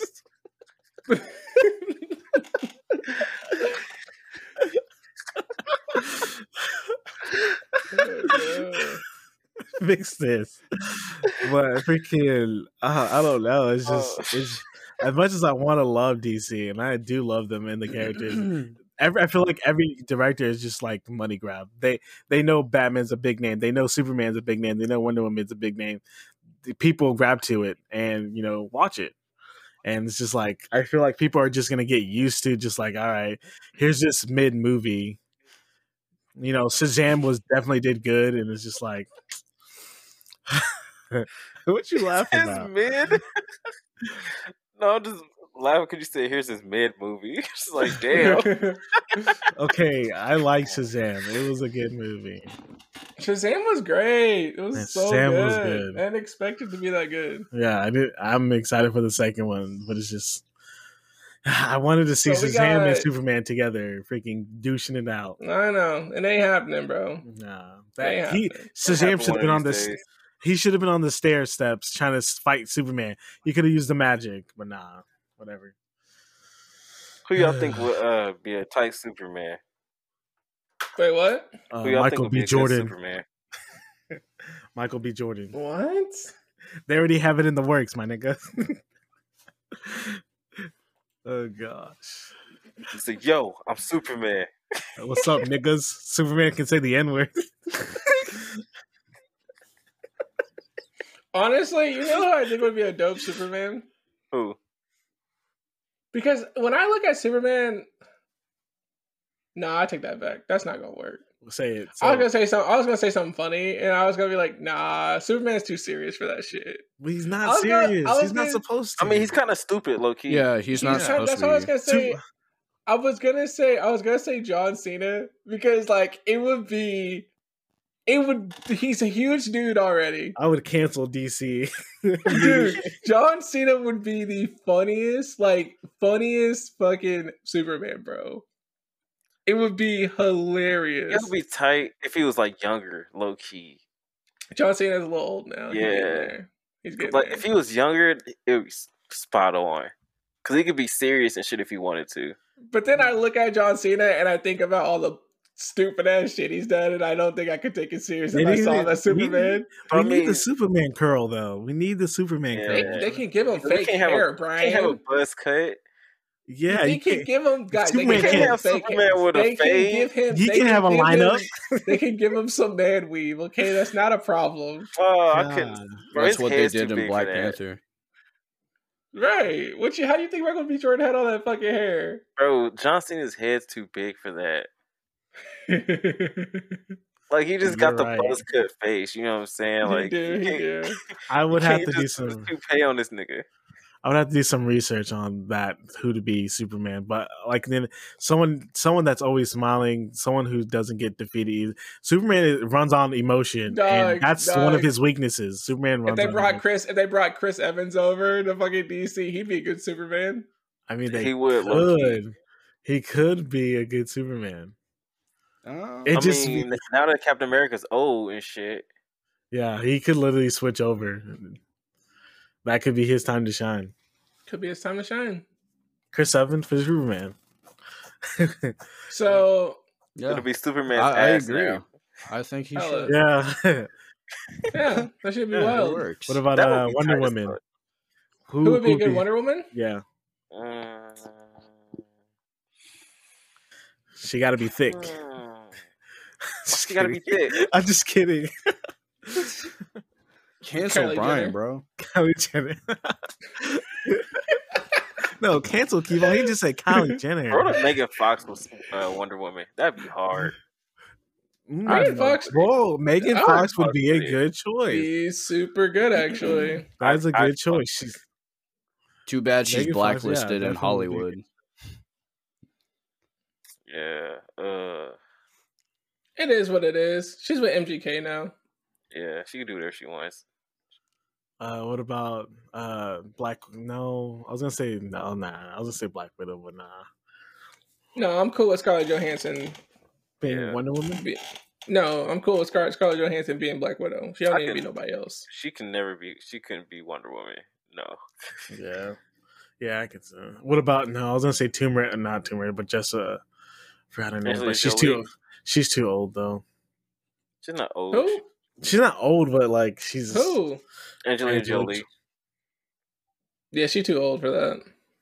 Fix this, but freaking, I don't know. It's just as much as I want to love DC, and I do love them and the characters. I feel like every director is just like money grab. They know Batman's a big name. They know Superman's a big name. They know Wonder Woman's a big name. The people grab to it and watch it. And it's just like I feel like people are just gonna get used to just like, all right, here's this mid movie. Shazam definitely did good, and it's just like, what you laughing about? Mid? No, I'm just laughing because you said here's this mid movie. It's like, damn. Okay, I like Shazam. It was a good movie. Shazam was great. It was Shazam good. Was good. I didn't expect it to be that good. Yeah, I'm excited for the second one, but it's just I wanted to see Shazam and Superman together, freaking douching it out. I know. It ain't happening, bro. Nah. Shazam should have been on this. He should have been on the stair steps trying to fight Superman. He could have used the magic, but nah. Whatever. Who y'all think would be a tight Superman? Wait, what? Michael B. Jordan. Michael B. Jordan. What? They already have it in the works, my nigga. Oh gosh. He's like, yo, I'm Superman. What's up, niggas? Superman can say the N-word. Honestly, you know who I think would be a dope Superman? Who? Because when I look at Superman, I take that back. That's not gonna work. Say it. I was gonna say something funny, and I was gonna be like, "Nah, Superman's too serious for that shit." Well, he's not serious. He's not supposed to. I mean, he's kind of stupid, low key. Yeah, he's not supposed to. That's what I was gonna say. I was gonna say John Cena because he's a huge dude already. I would cancel DC. Dude, John Cena would be the funniest fucking Superman, bro. It would be hilarious. It would be tight if he was like younger, low key. John Cena's a little old now. Yeah. He's getting like there. If he was younger, it would be spot on. Because he could be serious and shit if he wanted to. But then I look at John Cena and I think about all the stupid ass shit he's done, and I don't think I could take it serious if I saw that Superman. We need the Superman curl, though. We need the Superman curl. They can give him fake hair, Brian. They can't have a buzz cut. Yeah, you can give him guys. Superman they can't have Superman with a fade. He can have a lineup. They can give him some man weave. Okay, that's not a problem. Oh, I couldn't. That's what they did in Black Panther. Right. How do you think Michael B. Jordan had all that fucking hair? Bro, John Cena's head's too big for that. Like, he just got the buzz cut face, you know what I'm saying? Like, he do. I would have to do some toupee on this nigga. I would have to do some research on that, who to be Superman. But like then someone that's always smiling, someone who doesn't get defeated. Superman runs on emotion, and that's one of his weaknesses. Superman runs. If they brought Chris Evans over to fucking DC, he'd be a good Superman. I mean, he would. He could be a good Superman. Now that Captain America's old and shit. Yeah, he could literally switch over. That could be his time to shine. Could be his time to shine. Chris Evans for Superman. So it'll be Superman's I ass agree. now. I think he should. Yeah. Yeah, that should be wild. Works. What about Wonder Woman? Who would be a good Wonder Woman? Yeah. She got to be thick. She got to be thick. I'm just kidding. Cancel Kylie Brian, Jenner. bro. Kylie Jenner. No, cancel Kevo. He just said Kylie Jenner. Bro, if Megan Fox was Wonder Woman, that'd be hard. Megan Fox. Whoa, Megan Fox would be a good choice. She's super good, actually. That's a good choice. She's Too bad she's Megan Fox, blacklisted in definitely. Hollywood. Yeah. It is what it is. She's with MGK now. Yeah, she can do whatever she wants. What about Black? No, I was gonna say no, nah. I was gonna say Black Widow, but nah. No, I'm cool with Scarlett Johansson Being Wonder Woman. No, I'm cool with Scarlett Johansson being Black Widow. She don't need to be nobody else. She couldn't be Wonder Woman. No. Yeah, I could say. What about no? I was gonna say Tomb Raider, not Tomb Raider, but just forgot her name. But she's too old though. She's not old. Who? She's not old, but like she's Who? Angelina Jolie. Yeah, she's too old for that.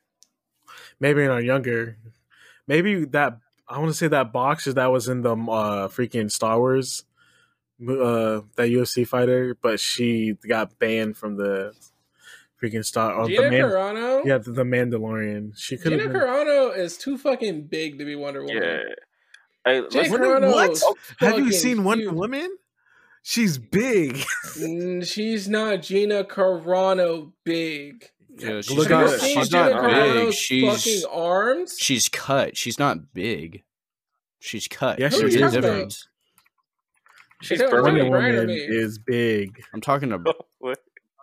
Maybe in our younger. Maybe that I want to say that boxer that was in the freaking Star Wars, that UFC fighter, but she got banned from the freaking Star. Gina Carano. Yeah, the Mandalorian. She could. Gina Carano is too fucking big to be Wonder Woman. Yeah. Hey, Gina Carano. What? Have you seen huge. Wonder Woman? She's big. She's not Gina Carano big. Yeah, Look Have at you her. seen she's Gina not big. Carano's fucking arms? She's cut. She's not big. She's cut. Yeah, Who she are you is. talking about? difference. she's Is that perfect. really Wonder Brian or Woman me? is big. I'm talking about. What?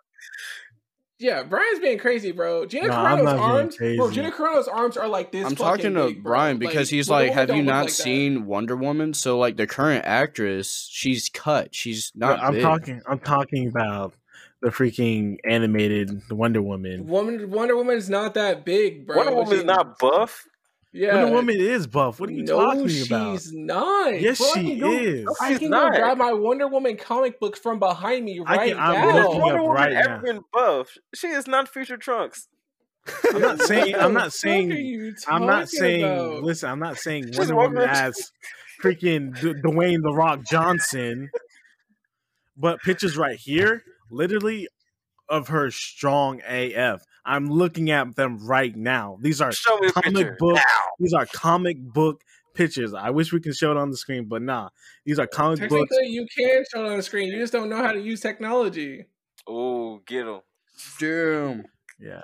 Yeah, Brian's being crazy, bro. Gina No, I'm Carano's not being arms, crazy. bro. Gina Carano's arms are like this. I'm fucking talking to big, bro. Brian because he's Wonder like, Woman have you don't look not like that. seen Wonder Woman? So like the current actress, she's cut. She's not I'm big. talking about the freaking animated Wonder Woman. Wonder Woman's not that big, bro. Wonder Woman's not buff. Yeah, Wonder Woman is buff. What are you talking about? she's not. Yes, Bro, she is. I She's can not. go grab my Wonder Woman comic book from behind me right I'm now. looking Wonder up Woman right ever now. been buff? She is not Future Trunks. I'm not saying. I'm not What the fuck are saying. you I'm not talking saying. about? Listen, I'm not saying She's Wonder Woman walking- as freaking Dwayne the Rock Johnson, but pictures right here, literally, of her strong AF. I'm looking at them right now. These are Show me a picture. comic book. Now. These are comic book pictures. I wish we could show it on the screen, but nah. These are comic books. Technically, you can show it on the screen. You just don't know how to use technology. Oh, get him. Damn. Yeah.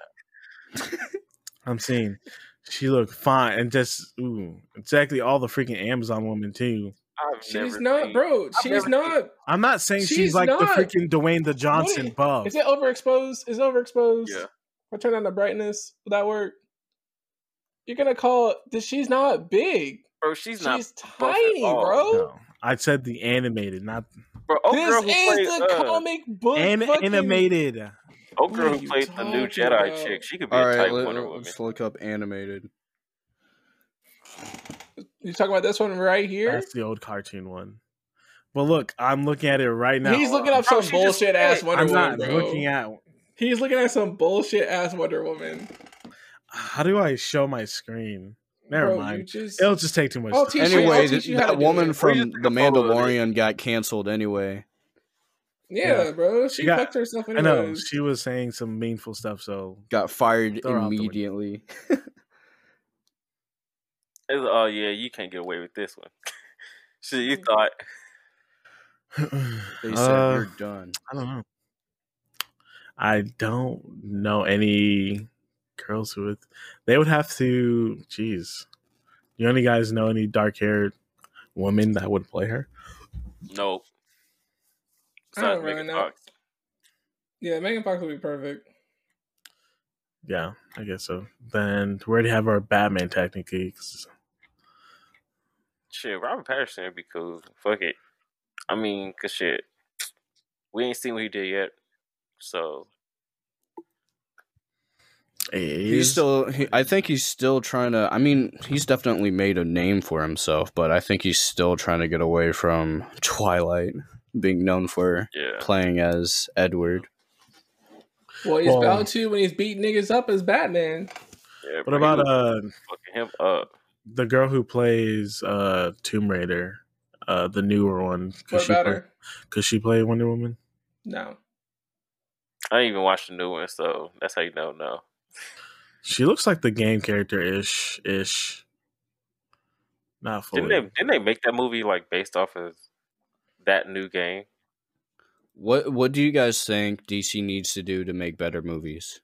I'm seeing she looked fine and just exactly all the freaking Amazon woman too. She's not, bro. She's not. I'm not saying she's She's like the not. freaking Dwayne the Johnson buff. Is it overexposed? Is it overexposed? Yeah. If I turn on the brightness, will that work? You're gonna call this? She's not big. Bro, she's not She's buff at tiny, all. bro. No, I said the animated, not Bro, old girl This who is played, the comic book. fucking- animated. old girl What are who you played the new talking Jedi about? chick. She could be All a right, type Wonder Woman. let's look up animated. You talking about this one right here? That's the old cartoon one. But look, I'm looking at it right now. He's looking up Bro, some she just bullshit ass said- Wonder I'm Woman, not bro. looking at. He's looking at some bullshit ass Wonder Woman. How do I show my screen? Never Bro, mind. you just- It'll just take too much I'll time. teach you- Anyway, I'll teach you how to that do woman it. from We just The took a photo of it. Mandalorian got canceled anyway. Yeah, bro. She got- fucked herself I know anyways. she was saying some meaningful stuff, so Got fired Throw her out the window. immediately. Oh yeah, you can't get away with this one. Shit, you thought. They said you're done. I don't know. I don't know any girls who would. They would have to. Jeez, you any guys know any dark-haired women that would play her? Nope. I don't Besides really Megan know. Fox. Yeah, Megan Fox would be perfect. Yeah, I guess so. Then we already have our Batman technically. 'Cause Shit, Robert Pattinson would be cool. Fuck it. I mean, cause shit, we ain't seen what he did yet. So He's still. I think he's still trying to. I mean, he's definitely made a name for himself, but I think he's still trying to get away from Twilight, being known for yeah. playing as Edward. Well, he's about to when he's beating niggas up as Batman. Yeah, What bro, he about was fucking him up? the girl who plays Tomb Raider, the newer one? What about her? Could she play Wonder Woman? No. I didn't even watch the new one, so that's how you don't know. She looks like the game character ish. Not fully. Didn't they make that movie like based off of that new game? What do you guys think DC needs to do to make better movies?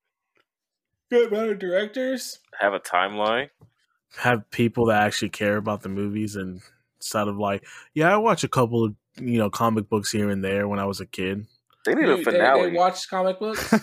Good better directors. Have a timeline? Have people that actually care about the movies and instead of like, yeah, I watch a couple of comic books here and there when I was a kid. They need a finale. They watch comic books.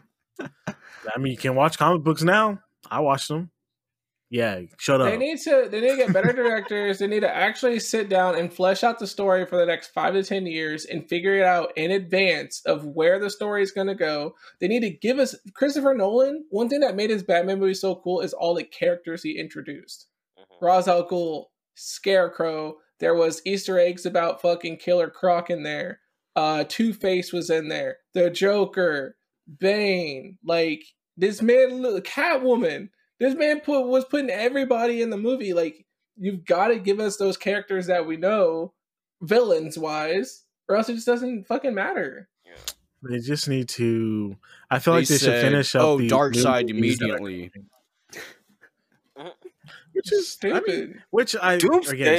I mean, you can watch comic books now. I watched them. Yeah, shut up. They need to get better directors. They need to actually sit down and flesh out the story for the next 5 to 10 years and figure it out in advance of where the story is going to go. They need to give us Christopher Nolan. One thing that made his Batman movie so cool is all the characters he introduced. Ra's al Ghul, Scarecrow. There was Easter eggs about fucking Killer Croc in there. Two-Face was in there. The Joker, Bane, like this man, Catwoman. This man was putting everybody in the movie. Like, you've got to give us those characters that we know, villains wise, or else it just doesn't fucking matter. They just need to. I feel like they should finish up. the Dark new Side movies that are immediately. coming. Which is Stupid. Doomsday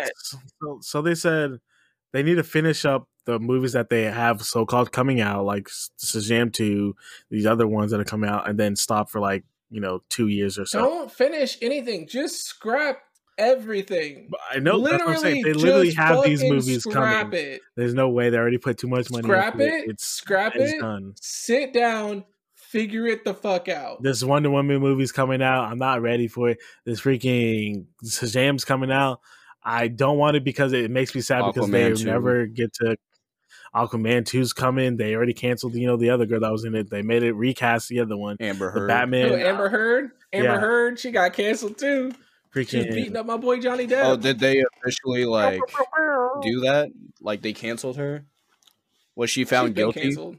so they said they need to finish up the movies that they have so-called coming out, like Shazam 2, these other ones that are coming out, and then stop for 2 years or so. Don't finish anything. Just scrap everything. But I know that's what I'm saying. They literally just have these fucking movies scrap coming. it. There's no way they already put too much money Scrap into it. Scrap it's it. done. Sit down. Figure it the fuck out. This Wonder Woman movie's coming out. I'm not ready for it. This freaking Shazam's coming out. I don't want it because it makes me sad because they 2. never get to. Aquaman 2's coming. They already canceled, the other girl that was in it. They made it recast the other one. Amber The Heard. Batman. Oh, Amber Heard. Amber Heard. She got canceled too. She's Freaking beating up my boy Johnny Depp. Oh, did they officially do that? Like they canceled her? Was she found She's been guilty? canceled.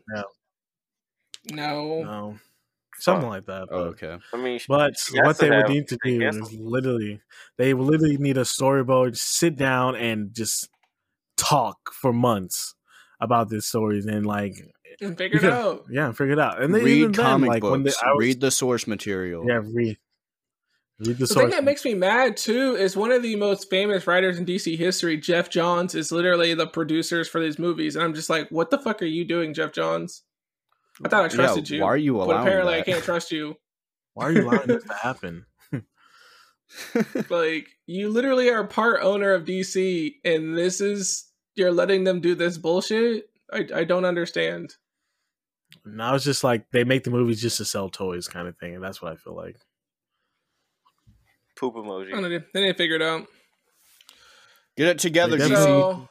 No. no, something like that. Oh, But, okay. I mean, but she has what to they would have- need to they do has is to- they literally need a storyboard, sit down and just talk for months about these stories and And figure it out. figure it out. And then even Read then, comic when books. Read the source material. read the The source. thing that makes me mad too is one of the most famous writers in DC history, Jeff Johns, is literally the producers for these movies, and I'm just like, what the fuck are you doing, Jeff Johns? I thought I trusted you. Why are you But allowing apparently that? I can't trust you. Why are you allowing this to happen? Like, you literally are part owner of DC, and you're letting them do this bullshit? I don't understand. Now it's just like they make the movies just to sell toys, kind of thing, and that's what I feel like. Poop I don't emoji. know, they didn't figure it out. Get it together, They DC.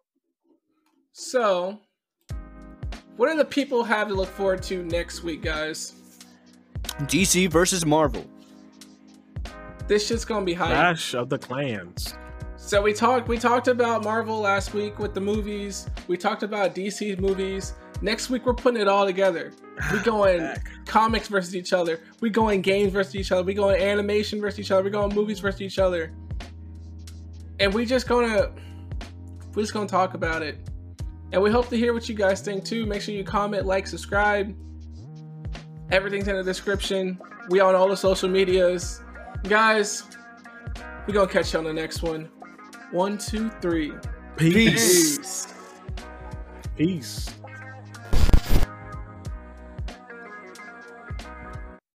So, what do the people have to look forward to next week, guys? DC versus Marvel. This shit's gonna be hype. Clash of the Clans. So we talked about Marvel last week with the movies. We talked about DC movies. Next week we're putting it all together. We going comics versus each other. We going games versus each other. We going animation versus each other. We going movies versus each other. And we're just gonna talk about it. And we hope to hear what you guys think too. Make sure you comment, like, subscribe. Everything's in the description. We on all the social medias. Guys, we're going to catch you on the next one. 1, 2, 3. Peace. Peace.